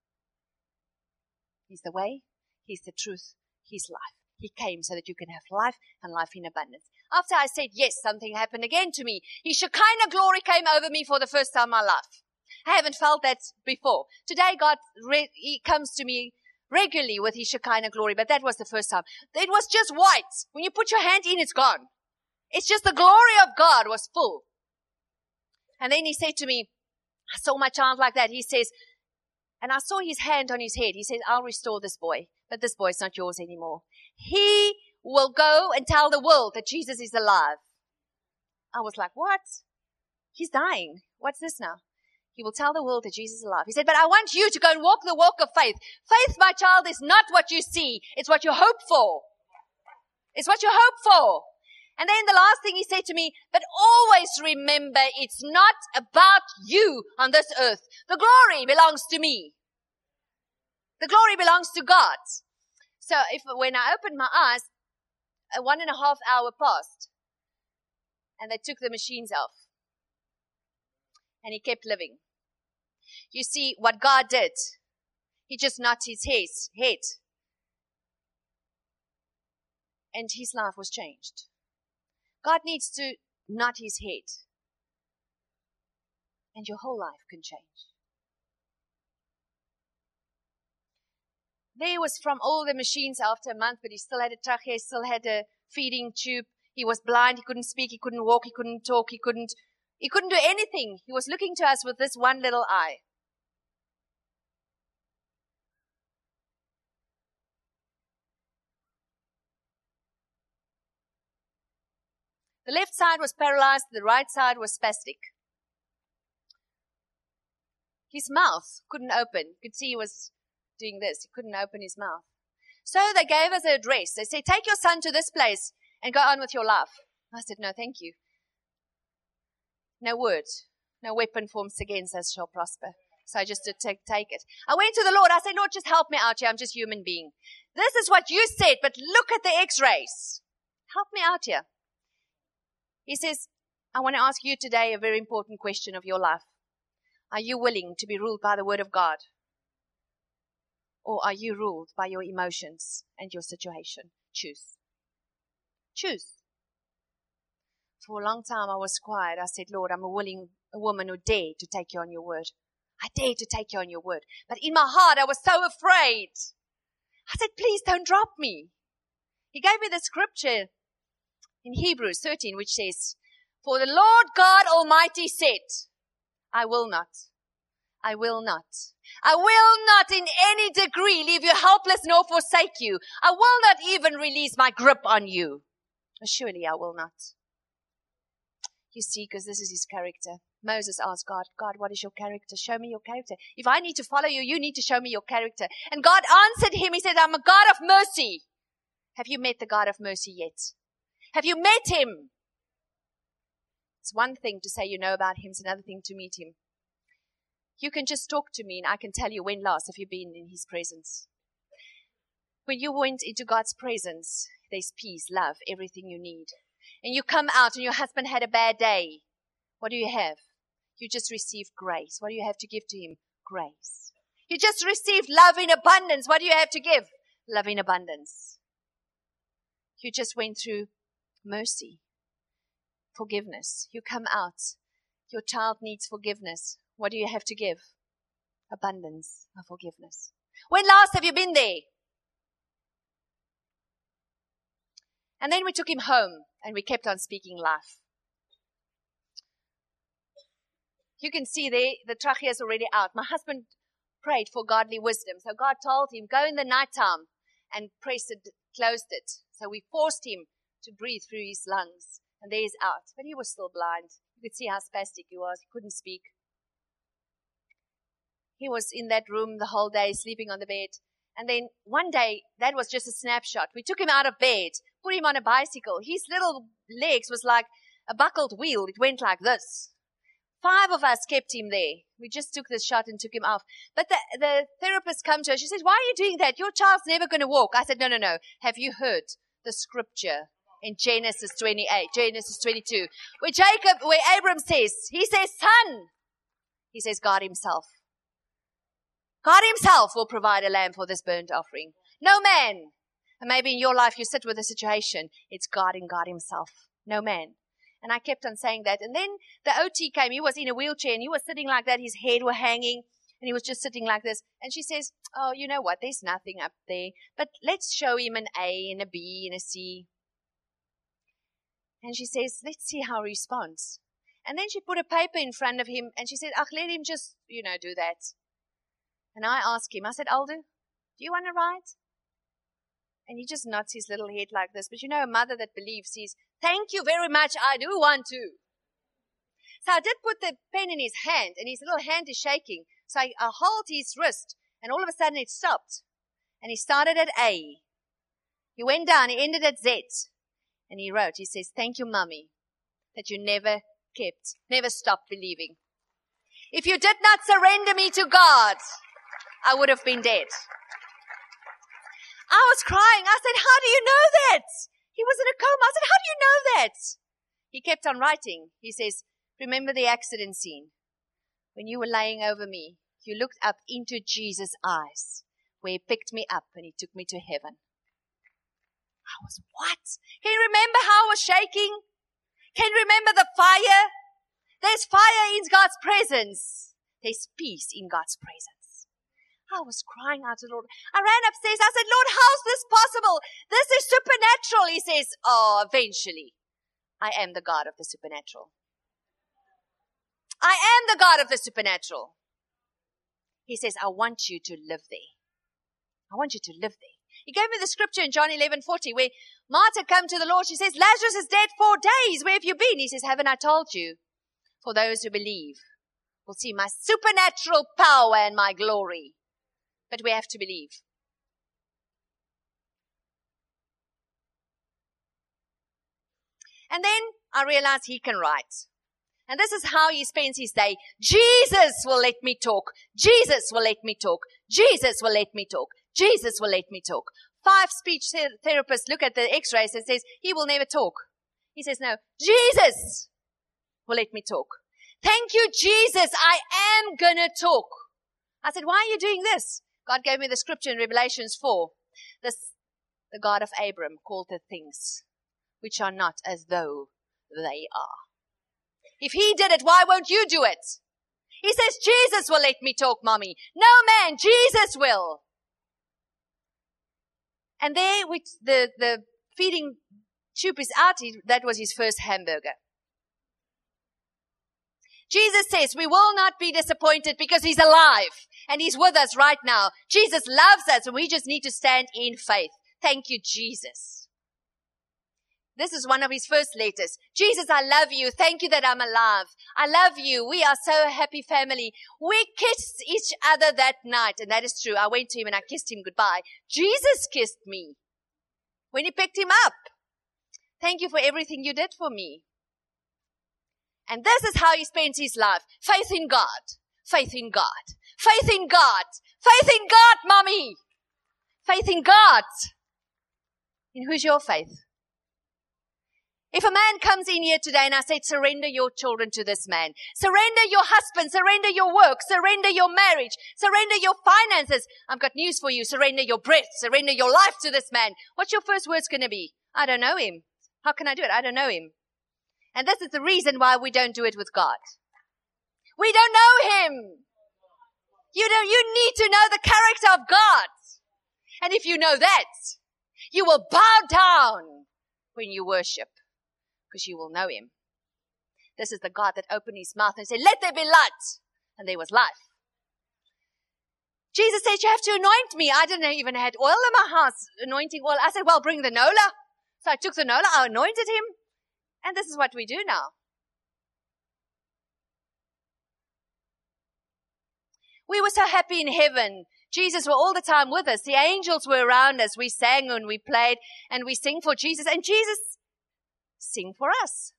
He's the way. He's the truth. He's life. He came so that you can have life and life in abundance. After I said yes, something happened again to me. His Shekinah glory came over me for the first time in my life. I haven't felt that before. Today God re- he comes to me regularly with His Shekinah glory, but that was the first time. It was just white. When you put your hand in, it's gone. It's just the glory of God was full. And then He said to me, I saw my child like that. He says, and I saw his hand on his head. He says, I'll restore this boy, but this boy is not yours anymore. He will go and tell the world that Jesus is alive. I was like, what? He's dying. What's this now? He will tell the world that Jesus is alive. He said, but I want you to go and walk the walk of faith. Faith, my child, is not what you see. It's what you hope for. It's what you hope for. And then the last thing he said to me, but always remember it's not about you on this earth. The glory belongs to me. The glory belongs to God. So if when I opened my eyes, a one and a half hour passed and they took the machines off and he kept living. You see what God did. He just nodded his head and his life was changed. God needs to nod his head and your whole life can change. There he was from all the machines after a month, but he still had a trachea, he still had a feeding tube. He was blind, he couldn't speak, he couldn't walk, he couldn't talk, he couldn't, he couldn't do anything. He was looking to us with this one little eye. The left side was paralyzed, the right side was spastic. His mouth couldn't open. You could see he was doing this. He couldn't open his mouth. So they gave us an address. They said, take your son to this place and go on with your life. I said, no, thank you. No word. No weapon formed against us shall prosper. So I just did take, take it. I went to the Lord. I said, Lord, just help me out here. I'm just a human being. This is what you said, but look at the x-rays. Help me out here. He says, I want to ask you today a very important question of your life. Are you willing to be ruled by the word of God? Or are you ruled by your emotions and your situation? Choose. Choose. For a long time I was quiet. I said, Lord, I'm a willing a woman who dare to take you on your word. I dare to take you on your word. But in my heart I was so afraid. I said, please don't drop me. He gave me the scripture in Hebrews thirteen, which says, for the Lord God Almighty said, I will not, I will not, I will not in any degree leave you helpless nor forsake you. I will not even release my grip on you. Surely I will not. You see, because this is his character. Moses asked God, God, what is your character? Show me your character. If I need to follow you, you need to show me your character. And God answered him. He said, I'm a God of mercy. Have you met the God of mercy yet? Have you met him? It's one thing to say you know about him. It's another thing to meet him. You can just talk to me and I can tell you when last have you been in his presence. When you went into God's presence, there's peace, love, everything you need. And you come out and your husband had a bad day. What do you have? You just received grace. What do you have to give to him? Grace. You just received love in abundance. What do you have to give? Love in abundance. You just went through mercy, forgiveness. You come out. Your child needs forgiveness. What do you have to give? Abundance of forgiveness. When last have you been there? And then we took him home and we kept on speaking life. You can see there, the trachea is already out. My husband prayed for godly wisdom. So God told him, go in the nighttime and press it, closed it. So we forced him to breathe through his lungs. And there he's out. But he was still blind. You could see how spastic he was. He couldn't speak. He was in that room the whole day, sleeping on the bed. And then one day, that was just a snapshot. We took him out of bed, put him on a bicycle. His little legs was like a buckled wheel. It went like this. Five of us kept him there. We just took this shot and took him off. But the, the therapist come to her. She says, why are you doing that? Your child's never going to walk. I said, no, no, no. Have you heard the scripture in Genesis twenty-eight, Genesis twenty-two, where Jacob, where Abram says, he says, son. He says, God himself. God himself will provide a lamb for this burnt offering. No man. And maybe in your life you sit with a situation. It's God and God himself. No man. And I kept on saying that. And then the O T came. He was in a wheelchair and he was sitting like that. His head was hanging and he was just sitting like this. And she says, oh, you know what? There's nothing up there. But let's show him an A and a B and a C. And she says, let's see how he responds. And then she put a paper in front of him and she said, ach, let him just, you know, do that. And I asked him, I said, Aldo, do you want to ride? And he just nods his little head like this. But you know, a mother that believes, says, thank you very much, I do want to. So I did put the pen in his hand, and his little hand is shaking. So I, I hold his wrist, and all of a sudden it stopped. And he started at A. He went down, he ended at Z. And he wrote, he says, thank you, Mummy, that you never kept, never stopped believing. If you did not surrender me to God, I would have been dead. I was crying. I said, how do you know that? He was in a coma. I said, how do you know that? He kept on writing. He says, remember the accident scene. When you were laying over me, you looked up into Jesus' eyes, where he picked me up and he took me to heaven. I was, what? Can you remember how I was shaking? Can you remember the fire? There's fire in God's presence. There's peace in God's presence. I was crying out to the Lord. I ran upstairs. I said, Lord, how's this possible? This is supernatural. He says, oh, eventually, I am the God of the supernatural. I am the God of the supernatural. He says, I want you to live there. I want you to live there. He gave me the scripture in John eleven forty where Martha came to the Lord. She says, Lazarus is dead four days. Where have you been? He says, haven't I told you? For those who believe will see my supernatural power and my glory. But we have to believe. And then I realized he can write. And this is how he spends his day. Jesus will let me talk. Jesus will let me talk. Jesus will let me talk. Jesus will let me talk. Five speech ther- therapists look at the x-rays and says, he will never talk. He says, no, Jesus will let me talk. Thank you, Jesus. I am going to talk. I said, why are you doing this? God gave me the scripture in Revelations four. This, the God of Abram called the things which are not as though they are. If he did it, why won't you do it? He says, Jesus will let me talk, Mommy. No man, Jesus will. And there, with the, the feeding tube is out, he, that was his first hamburger. Jesus says we will not be disappointed because he's alive and he's with us right now. Jesus loves us and we just need to stand in faith. Thank you, Jesus. This is one of his first letters. Jesus, I love you. Thank you that I'm alive. I love you. We are so a happy family. We kissed each other that night. And that is true. I went to him and I kissed him goodbye. Jesus kissed me when he picked him up. Thank you for everything you did for me. And this is how he spends his life. Faith in God. Faith in God. Faith in God. Faith in God, Mommy. Faith in God. And who's your faith? If a man comes in here today and I said, surrender your children to this man. Surrender your husband. Surrender your work. Surrender your marriage. Surrender your finances. I've got news for you. Surrender your breath. Surrender your life to this man. What's your first words going to be? I don't know him. How can I do it? I don't know him. And this is the reason why we don't do it with God. We don't know him. You don't, you need to know the character of God. And if you know that, you will bow down when you worship. Because you will know him. This is the God that opened his mouth and said, let there be light. And there was life. Jesus said, you have to anoint me. I didn't even have oil in my house, anointing oil. I said, well, bring the Nola. So I took the Nola, I anointed him. And this is what we do now. We were so happy in heaven. Jesus was all the time with us. The angels were around us. We sang and we played and we sing for Jesus. And Jesus sing for us.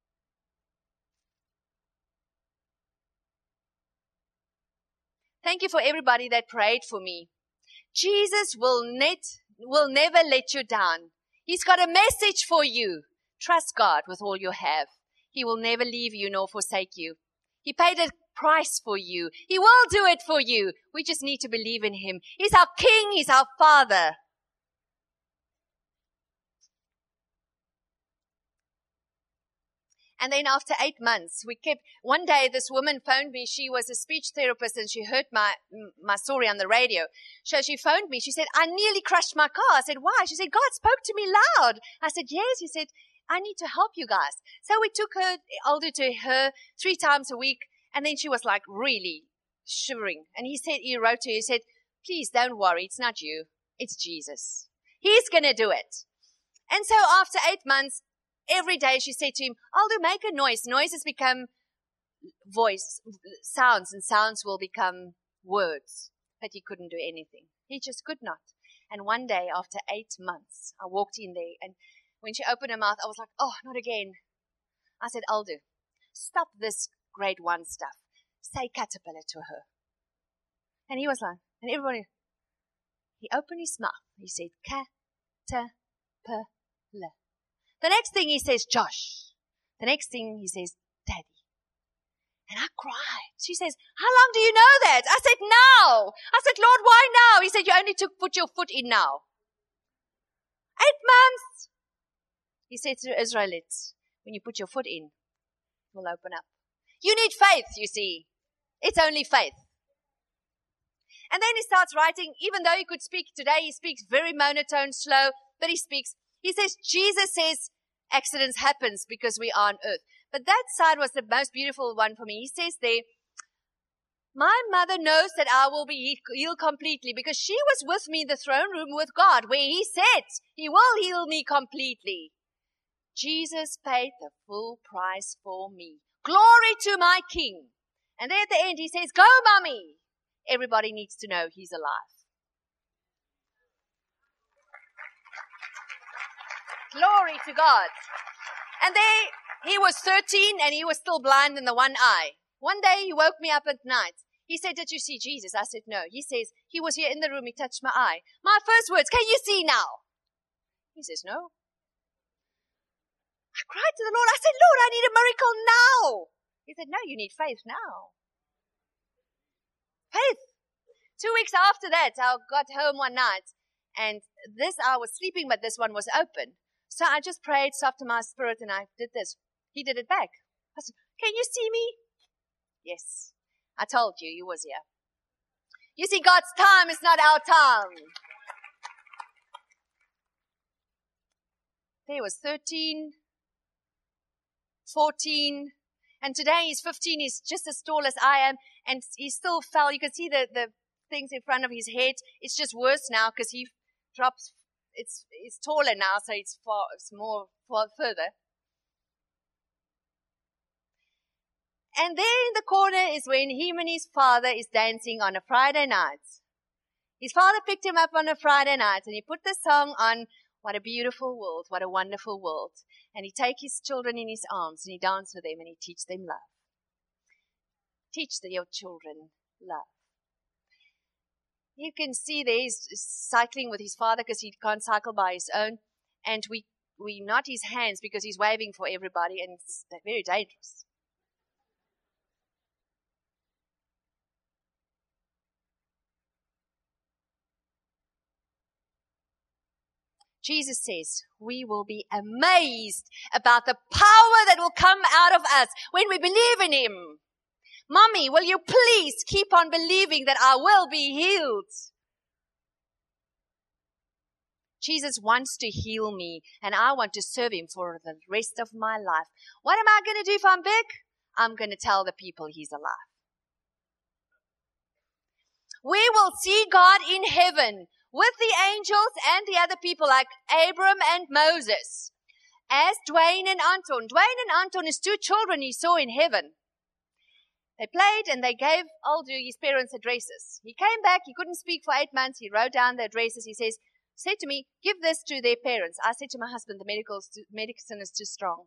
Thank you for everybody that prayed for me. Jesus will, net, will never let you down. He's got a message for you. Trust God with all you have. He will never leave you nor forsake you. He paid a price for you. He will do it for you. We just need to believe in him. He's our King. He's our Father. And then after eight months, we kept, one day this woman phoned me. She was a speech therapist and she heard my, my story on the radio. So she phoned me. She said, I nearly crashed my car. I said, why? She said, God spoke to me loud. I said, yes. He said, I need to help you guys. So we took her, Aldo to her three times a week. And then she was like really shivering. And he said, he wrote to her, he said, please don't worry. It's not you. It's Jesus. He's going to do it. And so after eight months, every day she said to him, Aldo, make a noise. Noises become voice, sounds, and sounds will become words. But he couldn't do anything. He just could not. And one day after eight months, I walked in there and when she opened her mouth, I was like, oh, not again. I said, I'll do. Stop this grade one stuff. Say caterpillar to her. And he was like, and everybody, he opened his mouth. He said, caterpillar. The next thing he says, Josh. The next thing he says, Daddy. And I cried. She says, how long do you know that? I said, now. I said, Lord, why now? He said, you only took put your foot in now. Eight months. He said to the Israelites, when you put your foot in, it will open up. You need faith, you see. It's only faith. And then he starts writing, even though he could speak today, he speaks very monotone, slow, but he speaks. He says, Jesus says accidents happens because we are on earth. But that side was the most beautiful one for me. He says there, my mother knows that I will be healed completely because she was with me in the throne room with God where he said he will heal me completely. Jesus paid the full price for me. Glory to my King. And then at the end he says, go, mommy. Everybody needs to know he's alive. Glory to God. And there he was thirteen and he was still blind in the one eye. One day he woke me up at night. He said, did you see Jesus? I said, no. He says, he was here in the room. He touched my eye. My first words, can you see now? He says, no. I cried to the Lord. I said, Lord, I need a miracle now. He said, no, you need faith now. Faith. Two weeks after that, I got home one night and this, I was sleeping, but this one was open. So I just prayed, softened my spirit, and I did this. He did it back. I said, can you see me? Yes. I told you, you was here. You see, God's time is not our time. There was thirteen, fourteen, and today he's fifteen. He's just as tall as I am, and he still fell. You can see the, the things in front of his head. It's just worse now because he drops. It's it's taller now, so it's far, it's more far further. And there in the corner is when him and his father is dancing on a Friday night. His father picked him up on a Friday night and he put the song on, what a beautiful world, what a wonderful world. And he take his children in his arms and he dance with them and he teach them love. Teach the, your children love. You can see there he's cycling with his father because he can't cycle by his own. And we, we knot his hands because he's waving for everybody and it's very dangerous. Jesus says we will be amazed about the power that will come out of us when we believe in him. Mommy, will you please keep on believing that I will be healed? Jesus wants to heal me and I want to serve him for the rest of my life. What am I going to do if I'm big? I'm going to tell the people he's alive. We will see God in heaven with the angels and the other people like Abram and Moses. As Dwayne and Anton. Dwayne and Anton is two children he saw in heaven. They played and they gave Aldu his parents' addresses. He came back. He couldn't speak for eight months. He wrote down the addresses. He says, said to me, give this to their parents. I said to my husband, the medical medicine is too strong.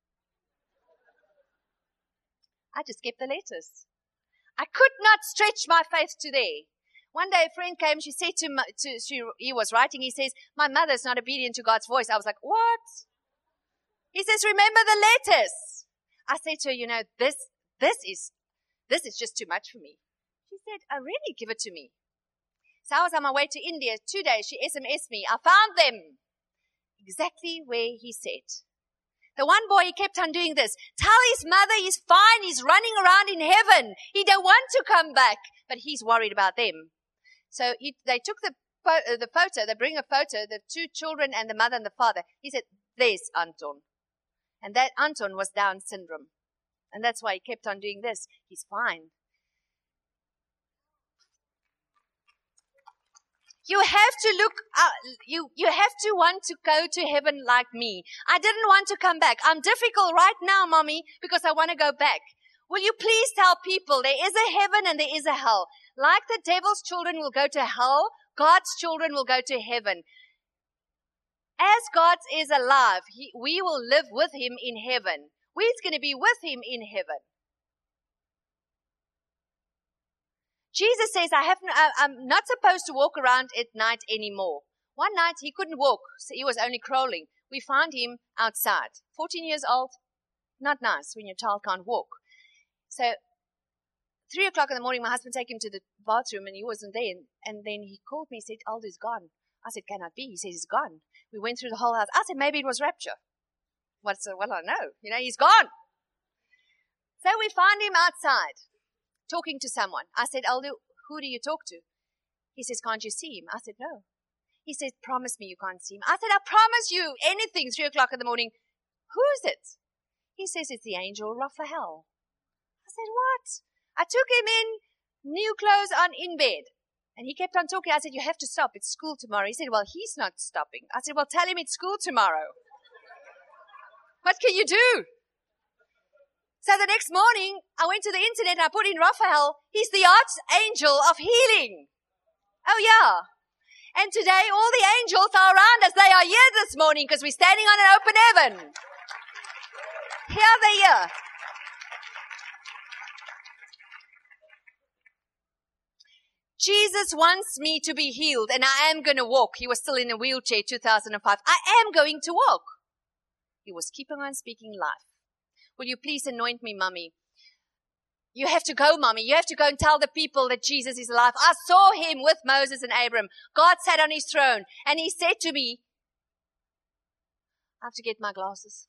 I just kept the letters. I could not stretch my faith to there. One day a friend came, she said to, my, to she, he was writing, he says, my mother's not obedient to God's voice. I was like, what? He says, remember the letters. I said to her, you know, this, this is, this is just too much for me. She said, oh, really? Give it to me. So I was on my way to India. Two days, she S M S'd me. I found them exactly where he said. The one boy, he kept on doing this. Tell his mother he's fine. He's running around in heaven. He don't want to come back, but he's worried about them. So he, they took the, uh, the photo. They bring a photo, the two children and the mother and the father. He said, there's Anton. And that Anton was Down syndrome. And that's why he kept on doing this. He's fine. You have to look, uh, you, you have to want to go to heaven like me. I didn't want to come back. I'm difficult right now, mommy, because I want to go back. Will you please tell people there is a heaven and there is a hell. Like the devil's children will go to hell, God's children will go to heaven. As God is alive, he, we will live with him in heaven. We're going to be with him in heaven. Jesus says, I have, I'm not supposed to walk around at night anymore. One night he couldn't walk, so he was only crawling. We found him outside. fourteen years old, not nice when your child can't walk. So, three o'clock in the morning, my husband took him to the bathroom and he wasn't there. And, and then he called me, he said, Aldo's gone. I said, cannot be. He says, he's gone. We went through the whole house. I said, maybe it was rapture. What's the, well, I know. You know, he's gone. So we found him outside, talking to someone. I said, Aldo, who do you talk to? He says, can't you see him? I said, no. He says, promise me you can't see him. I said, I promise you anything, three o'clock in the morning. Who's it? He says, it's the angel Raphael. I said, what? I took him in, new clothes on, in bed. And he kept on talking. I said, you have to stop. It's school tomorrow. He said, well, he's not stopping. I said, well, tell him it's school tomorrow. What can you do? So the next morning, I went to the internet and I put in Raphael. He's the archangel of healing. Oh, yeah. And today, all the angels are around us. They are here this morning because we're standing on an open heaven. Here they are. Jesus wants me to be healed, and I am going to walk. He was still in a wheelchair, two thousand five. I am going to walk. He was keeping on speaking life. Will you please anoint me, Mommy? You have to go, Mommy. You have to go and tell the people that Jesus is alive. I saw him with Moses and Abraham. God sat on his throne, and he said to me, I have to get my glasses.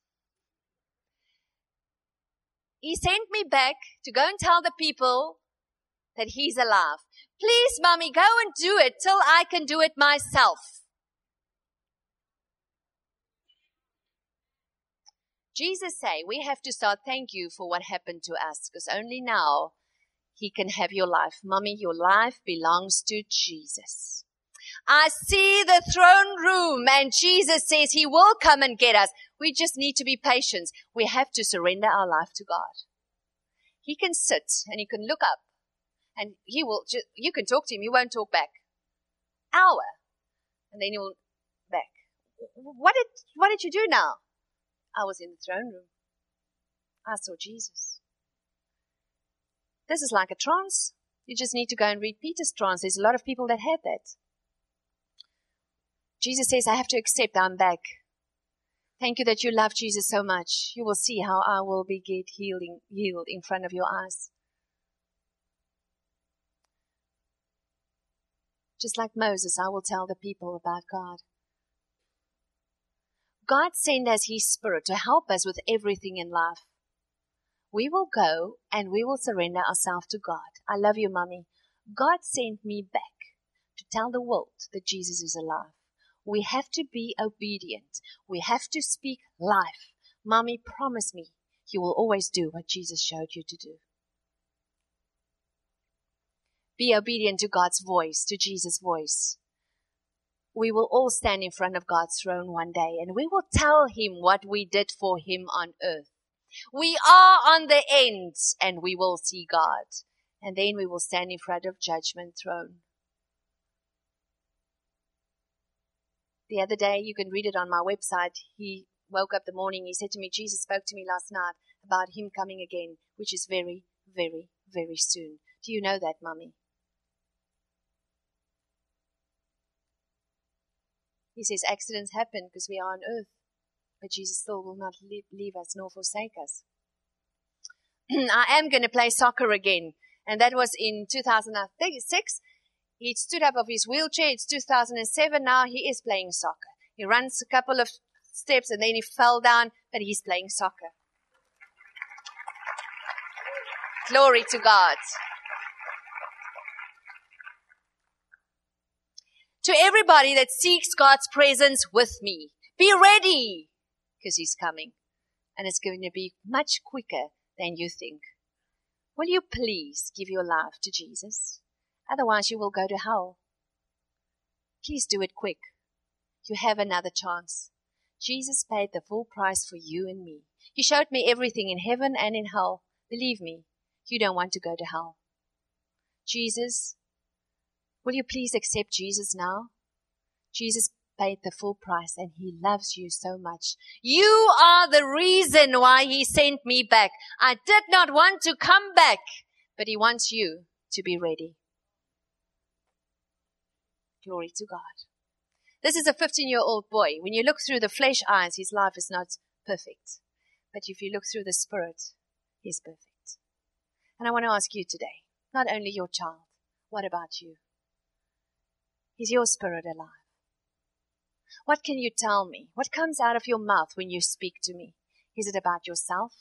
He sent me back to go and tell the people that he's alive. Please, Mommy, go and do it till I can do it myself. Jesus say we have to start thank you for what happened to us, because only now he can have your life. Mommy, your life belongs to Jesus. I see the throne room and Jesus says he will come and get us. We just need to be patient. We have to surrender our life to God. He can sit and he can look up and he will, just, you can talk to him. He won't talk back. Hour. And then he will back. What did, what did you do now? I was in the throne room. I saw Jesus. This is like a trance. You just need to go and read Peter's trance. There's a lot of people that had that. Jesus says, I have to accept I'm back. Thank you that you love Jesus so much. You will see how I will be get healing, healed in front of your eyes. Just like Moses, I will tell the people about God. God sent us his Spirit to help us with everything in life. We will go and we will surrender ourselves to God. I love you, Mommy. God sent me back to tell the world that Jesus is alive. We have to be obedient. We have to speak life. Mommy, promise me you will always do what Jesus showed you to do. Be obedient to God's voice, to Jesus' voice. We will all stand in front of God's throne one day and we will tell him what we did for him on earth. We are on the end and we will see God. And then we will stand in front of judgment throne. The other day, you can read it on my website. He woke up the morning. He said to me, Jesus spoke to me last night about him coming again, which is very, very, very soon. Do you know that, Mommy? He says accidents happen because we are on earth, but Jesus still will not leave, leave us nor forsake us. I am going to play soccer again, and that was in two thousand six. He stood up of his wheelchair. It's two thousand seven now. He is playing soccer. He runs a couple of steps and then he fell down, but he's playing soccer. Glory to God. To everybody that seeks God's presence with me, be ready because he's coming. And it's going to be much quicker than you think. Will you please give your life to Jesus? Otherwise, you will go to hell. Please do it quick. You have another chance. Jesus paid the full price for you and me. He showed me everything in heaven and in hell. Believe me, you don't want to go to hell. Jesus, will you please accept Jesus now? Jesus paid the full price and He loves you so much. You are the reason why He sent me back. I did not want to come back, but He wants you to be ready. Glory to God. This is a fifteen-year-old boy. When you look through the flesh eyes, his life is not perfect. But if you look through the Spirit, He's perfect. And I want to ask you today, not only your child, what about you? Is your spirit alive? What can you tell me? What comes out of your mouth when you speak to me? Is it about yourself?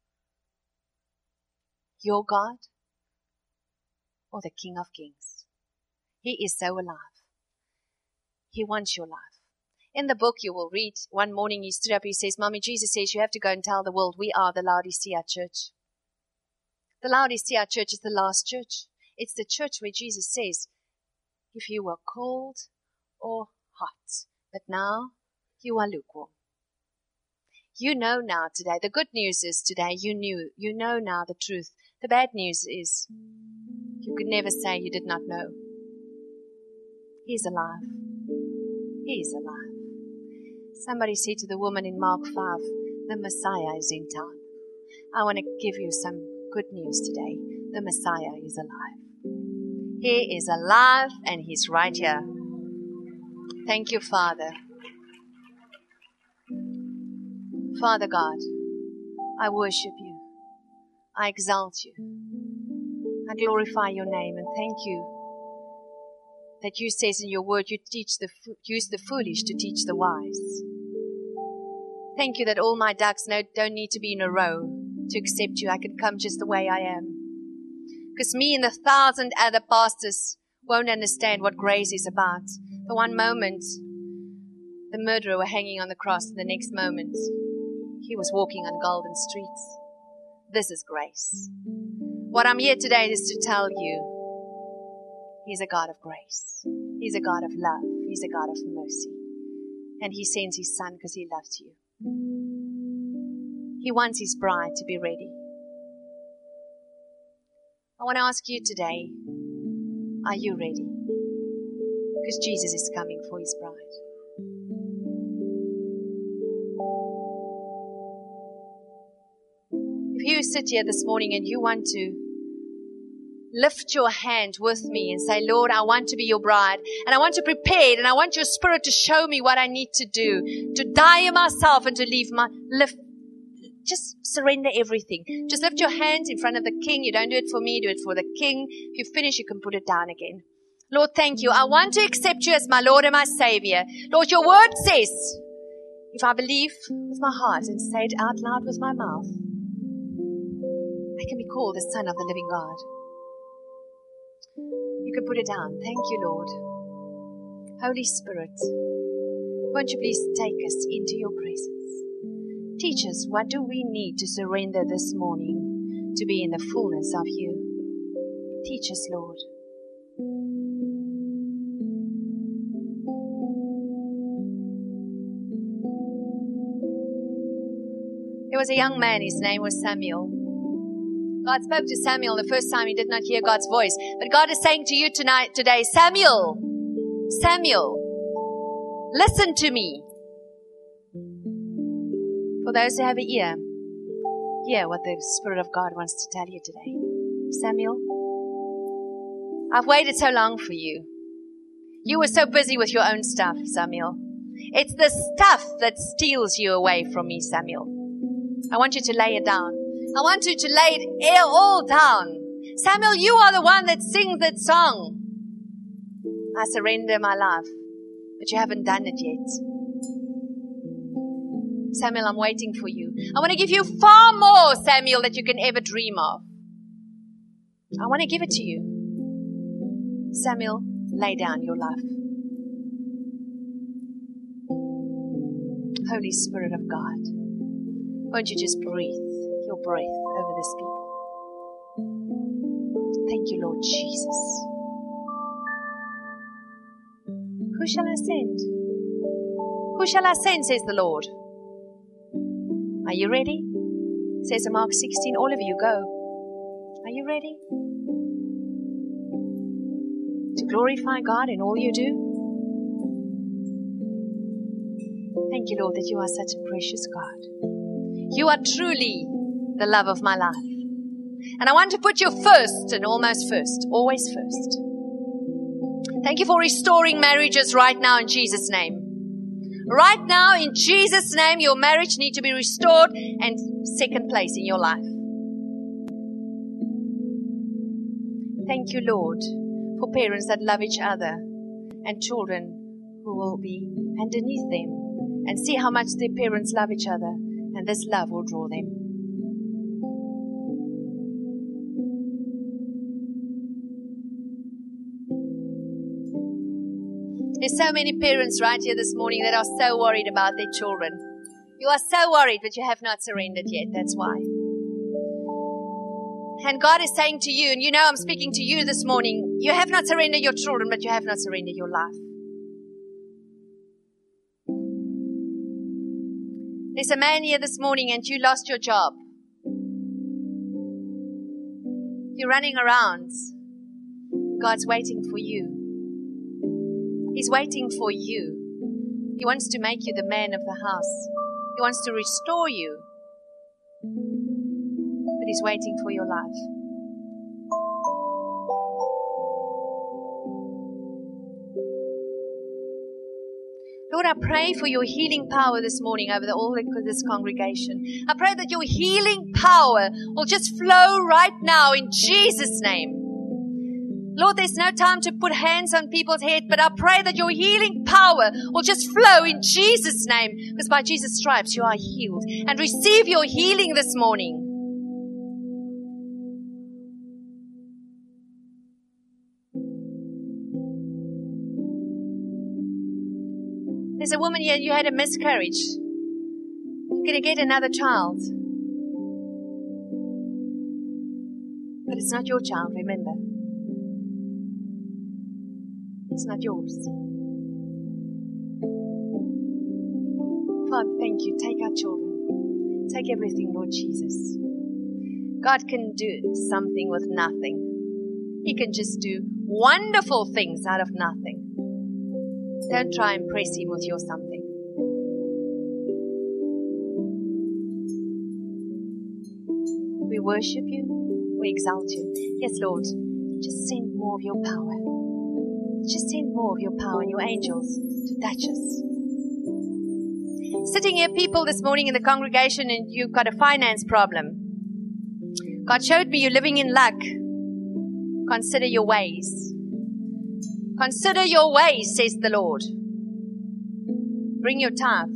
Your God? Or the King of Kings? He is so alive. He wants your life. In the book you will read, one morning he stood up, he says, Mommy, Jesus says you have to go and tell the world we are the Laodicea church. The Laodicea church is the last church. It's the church where Jesus says, if you were cold or hot, but now you are lukewarm. You know now today. The good news is today you knew. You know now the truth. The bad news is you could never say you did not know. He's alive. He is alive. Somebody said to the woman in Mark five, the Messiah is in town. I want to give you some good news today. The Messiah is alive. He is alive and He's right here. Thank you, Father. Father God, I worship you. I exalt you. I glorify your name and thank you that you says in your word you teach the use the foolish to teach the wise. Thank you that all my ducks don't need to be in a row to accept you. I can come just the way I am. Because me and the thousand other pastors won't understand what grace is about. For one moment, the murderer was hanging on the cross, and the next moment, he was walking on golden streets. This is grace. What I'm here today is to tell you, He's a God of grace. He's a God of love. He's a God of mercy. And He sends His Son because He loves you. He wants His bride to be ready. I want to ask you today, are you ready? Because Jesus is coming for His bride. If you sit here this morning and you want to lift your hand with me and say, Lord, I want to be your bride and I want to prepare it and I want your Spirit to show me what I need to do, to die in myself and to leave my, lift, just surrender everything. Just lift your hands in front of the King. You don't do it for me, do it for the King. If you finish, you can put it down again. Lord, thank you. I want to accept you as my Lord and my Savior. Lord, your word says, if I believe with my heart and say it out loud with my mouth, I can be called the Son of the living God. You can put it down. Thank you, Lord. Holy Spirit, won't you please take us into your presence? Teach us, what do we need to surrender this morning to be in the fullness of you? Teach us, Lord. There was a young man, his name was Samuel. God spoke to Samuel the first time he did not hear God's voice. But God is saying to you tonight, today, Samuel, Samuel, listen to me. For those who have an ear, hear what the Spirit of God wants to tell you today. Samuel, I've waited so long for you. You were so busy with your own stuff, Samuel. It's the stuff that steals you away from me, Samuel. I want you to lay it down. I want you to lay it all down. Samuel, you are the one that sings that song. I surrender my life, but you haven't done it yet. Samuel, I'm waiting for you. I want to give you far more, Samuel, that you can ever dream of. I want to give it to you. Samuel, lay down your life. Holy Spirit of God, won't you just breathe your breath over this people? Thank you, Lord Jesus. Who shall I send? Who shall I send, says the Lord. Are you ready? It says in Mark sixteen, all of you go. Are you ready? To glorify God in all you do? Thank you, Lord, that you are such a precious God. You are truly the love of my life. And I want to put you first and almost first, always first. Thank you for restoring marriages right now in Jesus' name. Right now, in Jesus' name, your marriage needs to be restored and second place in your life. Thank you, Lord, for parents that love each other and children who will be underneath them and see how much their parents love each other, and this love will draw them. There's so many parents right here this morning that are so worried about their children. You are so worried, but you have not surrendered yet. That's why. And God is saying to you, and you know I'm speaking to you this morning, you have not surrendered your children, but you have not surrendered your life. There's a man here this morning and you lost your job. You're running around. God's waiting for you. He's waiting for you. He wants to make you the man of the house. He wants to restore you. But He's waiting for your life. Lord, I pray for your healing power this morning over the, all of this congregation. I pray that your healing power will just flow right now in Jesus' name. Lord, there's no time to put hands on people's head, but I pray that your healing power will just flow in Jesus' name, because by Jesus' stripes you are healed. And receive your healing this morning. There's a woman here, you had a miscarriage. You're going to get another child. But it's not your child, remember. It's not yours. Father, thank you. Take our children. Take everything, Lord Jesus. God can do something with nothing. He can just do wonderful things out of nothing. Don't try and impress Him with your something. We worship you. We exalt you. Yes, Lord. Just send more of your power. Just send more of your power and your angels to touch us. Sitting here, people this morning in the congregation, and you've got a finance problem. God showed me you're living in lack. Consider your ways. Consider your ways, says the Lord. Bring your tithe.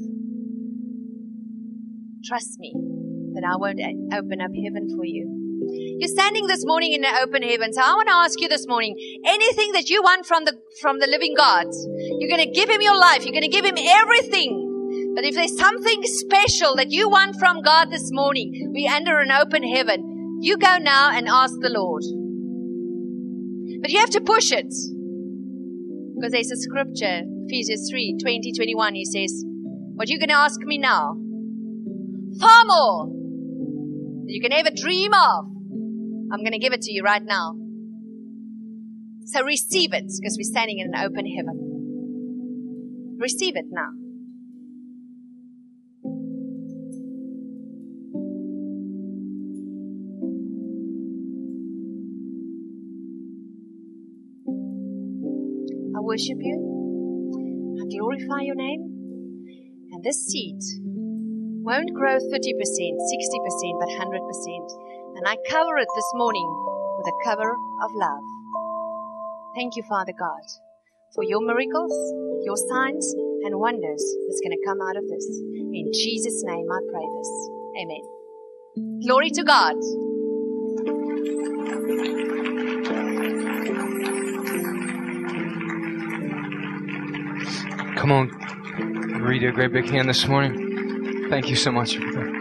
Trust me that I won't open up heaven for you. You're standing this morning in the open heaven. So I want to ask you this morning, anything that you want from the from the living God, you're going to give Him your life. You're going to give Him everything. But if there's something special that you want from God this morning, we're under an open heaven. You go now and ask the Lord. But you have to push it. Because there's a scripture, Ephesians three, twenty, twenty-one, He says, what you're going to ask me now, far more than you can ever dream of, I'm going to give it to you right now. So receive it, because we're standing in an open heaven. Receive it now. I worship you. I glorify your name. And this seed won't grow thirty percent, sixty percent, but one hundred percent. And I cover it this morning with a cover of love. Thank you, Father God, for your miracles, your signs and wonders that's going to come out of this. In Jesus' name I pray this. Amen. Glory to God. Come on, read a great big hand this morning. Thank you so much for that.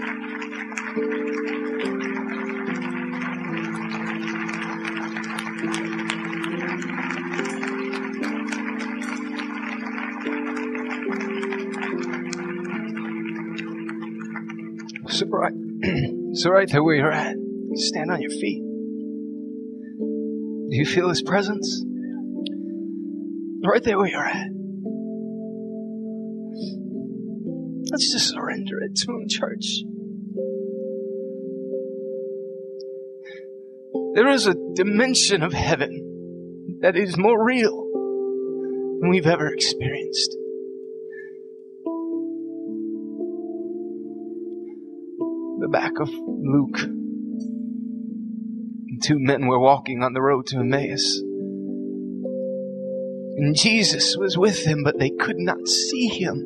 So right, so right there where you're at, stand on your feet. Do you feel His presence? Right there where you're at. Let's just surrender it to Him, church. There is a dimension of heaven that is more real than we've ever experienced. The back of Luke, two men were walking on the road to Emmaus. And Jesus was with them, but they could not see Him.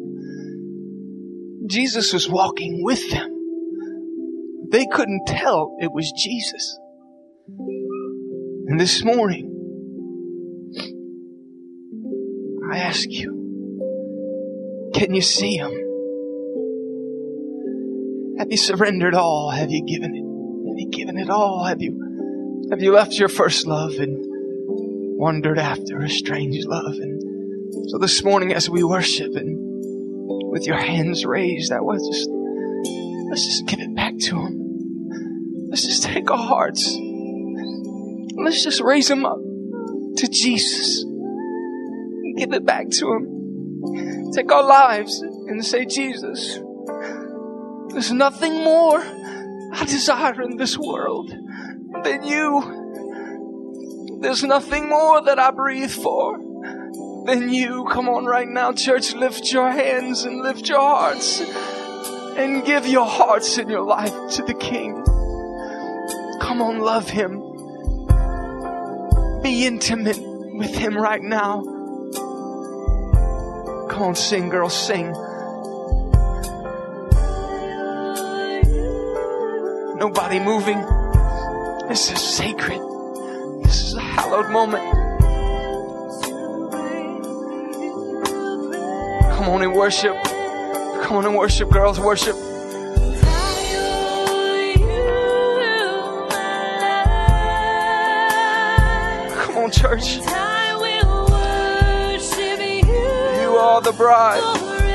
Jesus was walking with them. They couldn't tell it was Jesus. And this morning, I ask you, can you see Him? Have you surrendered all? Have you given it? Have you given it all? Have you, have you left your first love and wandered after a strange love? And so this morning as we worship and with your hands raised, that was just, let's just give it back to Him. Let's just take our hearts. Let's just raise them up to Jesus. Give it back to Him. Take our lives and say, Jesus, there's nothing more I desire in this world than You. There's nothing more that I breathe for than You. Come on right now, church, lift your hands and lift your hearts and give your hearts and your life to the King. Come on, love Him. Be intimate with Him right now. Come on, sing, girls, sing. Nobody moving. This is sacred. This is a hallowed moment. Come on and worship. Come on and worship, girls, worship. Come on, church. You are the bride.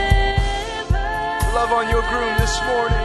Love on your groom this morning.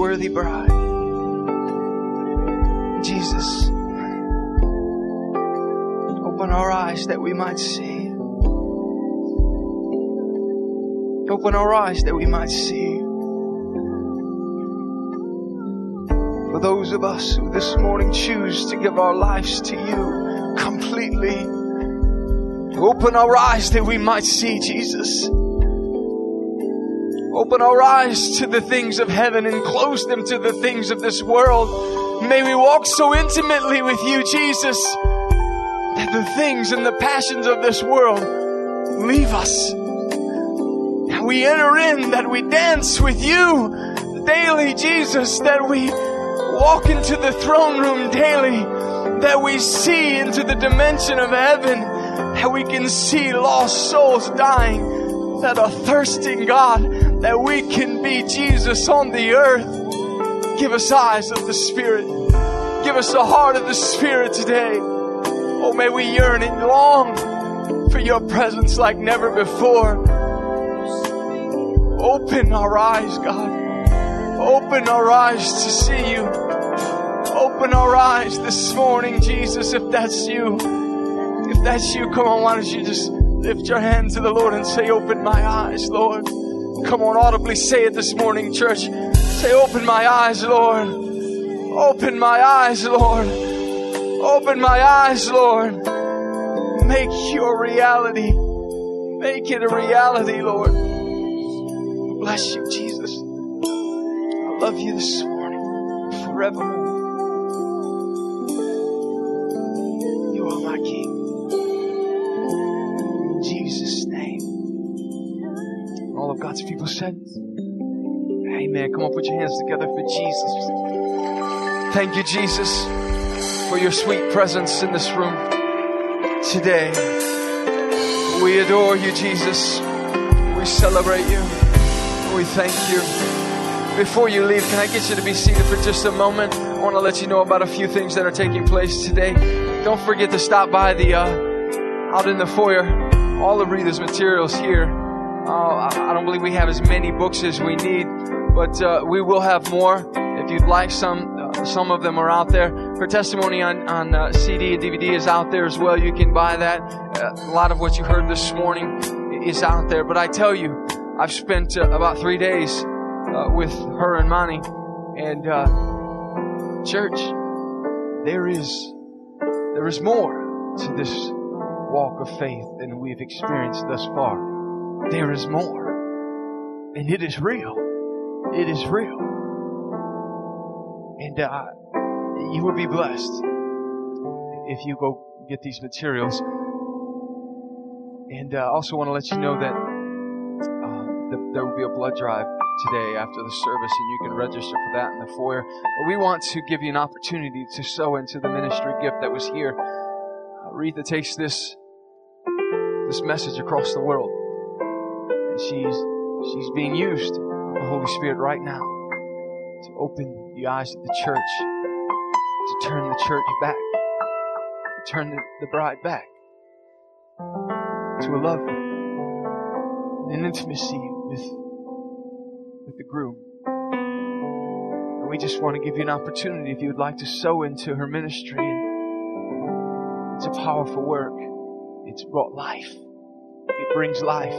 worthy bride. Jesus, open our eyes that we might see. Open our eyes that we might see. For those of us who this morning choose to give our lives to you completely, open our eyes that we might see, Jesus. Open our eyes to the things of heaven and close them to the things of this world. May we walk so intimately with you, Jesus, that the things and the passions of this world leave us. That we enter in, that we dance with you daily, Jesus, that we walk into the throne room daily, that we see into the dimension of heaven, that we can see lost souls dying, that are thirsting, God, that we can be Jesus on the earth. Give us eyes of the Spirit. Give us a heart of the Spirit today. Oh, may we yearn and long for your presence like never before. Open our eyes, God. Open our eyes to see you. Open our eyes this morning, Jesus, if that's you. If that's you, come on, why don't you just lift your hand to the Lord and say, open my eyes, Lord. Come on, audibly say it this morning, church. Say, open my eyes, Lord. Open my eyes, Lord. Open my eyes, Lord. Make your reality. Make it a reality, Lord. Bless you, Jesus. I love you this morning, forevermore. You are my King. In Jesus' name. All of God's people said, amen. Come on, put your hands together for Jesus. Thank you, Jesus, for your sweet presence in this room today. We adore you, Jesus. We celebrate you. We thank you. Before you leave, can I get you to be seated for just a moment? I want to let you know about a few things that are taking place today. Don't forget to stop by the uh, out in the foyer. All of Retha's materials here. Uh, I don't believe we have as many books as we need, but uh, we will have more. If you'd like some, uh, some of them are out there. Her testimony on, on uh, C D and D V D is out there as well. You can buy that. Uh, a lot of what you heard this morning is out there. But I tell you, I've spent uh, about three days uh, with her and Monty. And uh, church, there is, there is more to this walk of faith than we've experienced thus far. There is more. And it is real. It is real. And uh, you will be blessed if you go get these materials. And I uh, also want to let you know that uh, the, there will be a blood drive today after the service, and you can register for that in the foyer. But we want to give you an opportunity to sow into the ministry gift that was here. Uh, Retha takes this this message across the world. She's she's being used by the Holy Spirit right now to open the eyes of the church, to turn the church back, to turn the, the bride back to a love and an intimacy with, with the groom. And we just want to give you an opportunity if you would like to sow into her ministry. And it's a powerful work. It's brought life. It brings life.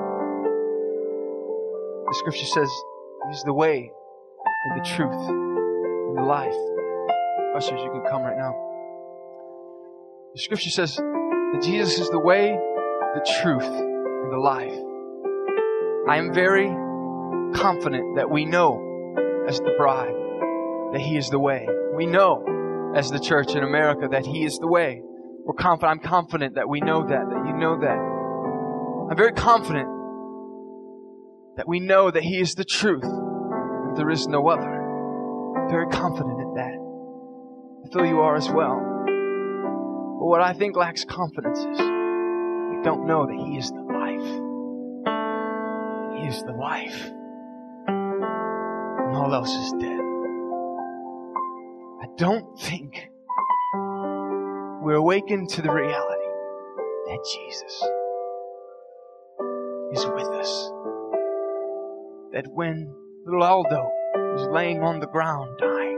The scripture says He's the way and the truth and the life. Ushers, you can come right now. The scripture says that Jesus is the way, the truth, and the life. I am very confident that we know as the bride that He is the way. We know as the church in America that He is the way. We're confident. I'm confident that we know that, that you know that. I'm very confident that we know that He is the truth, that there is no other. I'm very confident in that. I feel you are as well. But what I think lacks confidence is we don't know that He is the life. He is the life. And all else is dead. I don't think we're awakened to the reality that Jesus is with us. That when little Aldo was laying on the ground dying.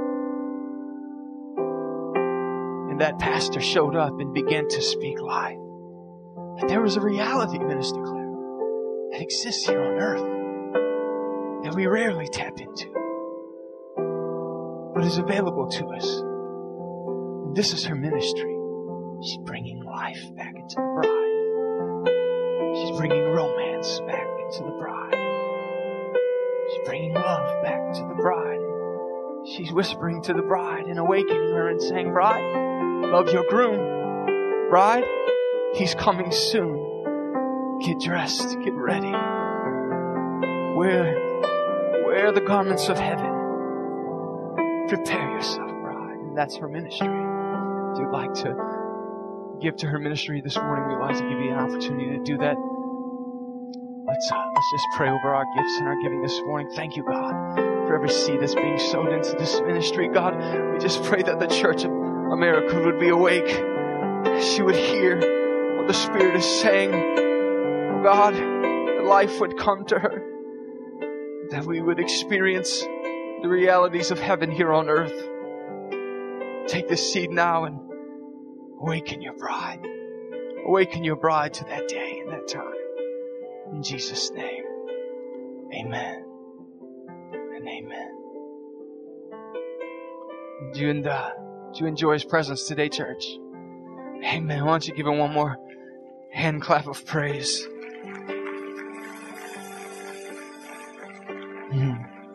And that pastor showed up and began to speak life. But there was a reality, Minister Claire, that exists here on earth that we rarely tap into, but is available to us. And this is her ministry. She's bringing life back into the bride. She's bringing romance back into the bride. She's bringing love back to the bride. She's whispering to the bride and awakening her and saying, bride, love your groom. Bride, he's coming soon. Get dressed, get ready. Wear, wear the garments of heaven. Prepare yourself, bride. And that's her ministry. If you'd like to give to her ministry this morning, we'd like to give you an opportunity to do that. Let's, uh, let's just pray over our gifts and our giving this morning. Thank you, God, for every seed that's being sowed into this ministry. God, we just pray that the Church of America would be awake. She would hear what the Spirit is saying. Oh God, that life would come to her. That we would experience the realities of heaven here on earth. Take this seed now and awaken your bride. Awaken your bride to that day and that time. In Jesus' name, amen and amen. Do you, and, uh, do you enjoy His presence today, church? Amen. Why don't you give Him one more hand clap of praise? Hmm.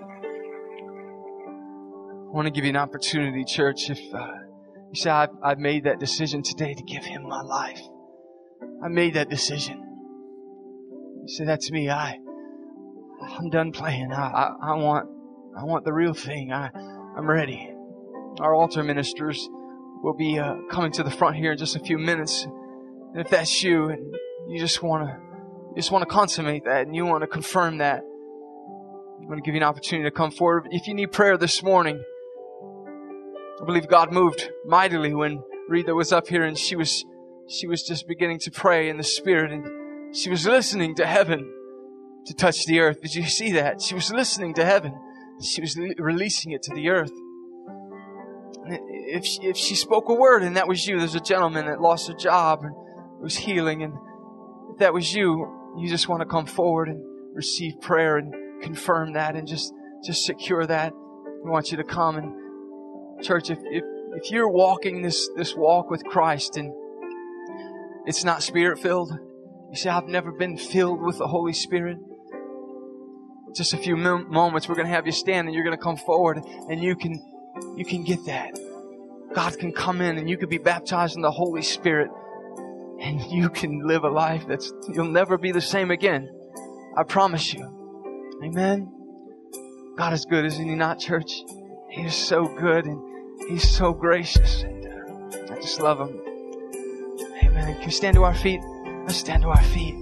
I want to give you an opportunity, church. If uh, you say, I've, I've made that decision today to give Him my life. I made that decision. You say, that's me. I, I'm done playing. I, I, I want, I want the real thing. I, I'm ready. Our altar ministers will be uh, coming to the front here in just a few minutes. And if that's you, and you just want to, you just want to consummate that, and you want to confirm that, I'm going to give you an opportunity to come forward. If you need prayer this morning, I believe God moved mightily when Rita was up here and she was, she was just beginning to pray in the Spirit, and she was listening to heaven to touch the earth. Did you see that? She was listening to heaven. She was le- releasing it to the earth. If she, if she spoke a word and that was you, there's a gentleman that lost a job and was healing, and if that was you, you just want to come forward and receive prayer and confirm that and just, just secure that. We want you to come. And church, if, if, if you're walking this, this walk with Christ and it's not Spirit-filled, you say, I've never been filled with the Holy Spirit. Just a few mom- moments, we're going to have you stand and you're going to come forward and you can, you can get that. God can come in and you can be baptized in the Holy Spirit and you can live a life that's, you'll never be the same again. I promise you. Amen. God is good, isn't He not, church? He is so good and He's so gracious. And uh, I just love Him. Amen. Can we stand to our feet? Let's stand to our feet.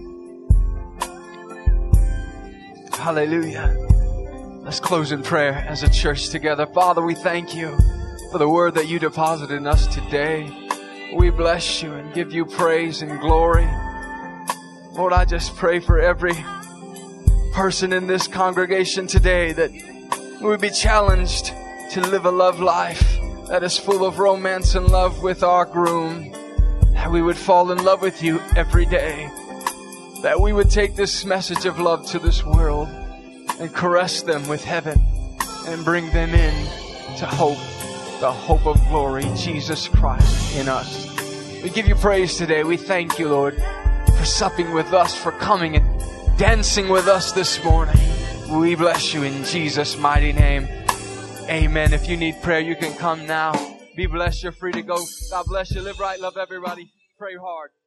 Hallelujah. Let's close in prayer as a church together. Father, we thank You for the word that You deposited in us today. We bless You and give You praise and glory. Lord, I just pray for every person in this congregation today that we would be challenged to live a love life that is full of romance and love with our groom. That we would fall in love with You every day. That we would take this message of love to this world and caress them with heaven and bring them in to hope, the hope of glory, Jesus Christ in us. We give You praise today. We thank You, Lord, for supping with us, for coming and dancing with us this morning. We bless You in Jesus' mighty name. Amen. If you need prayer, you can come now. Be blessed. You're free to go. God bless you. Live right. Love everybody. Pray hard.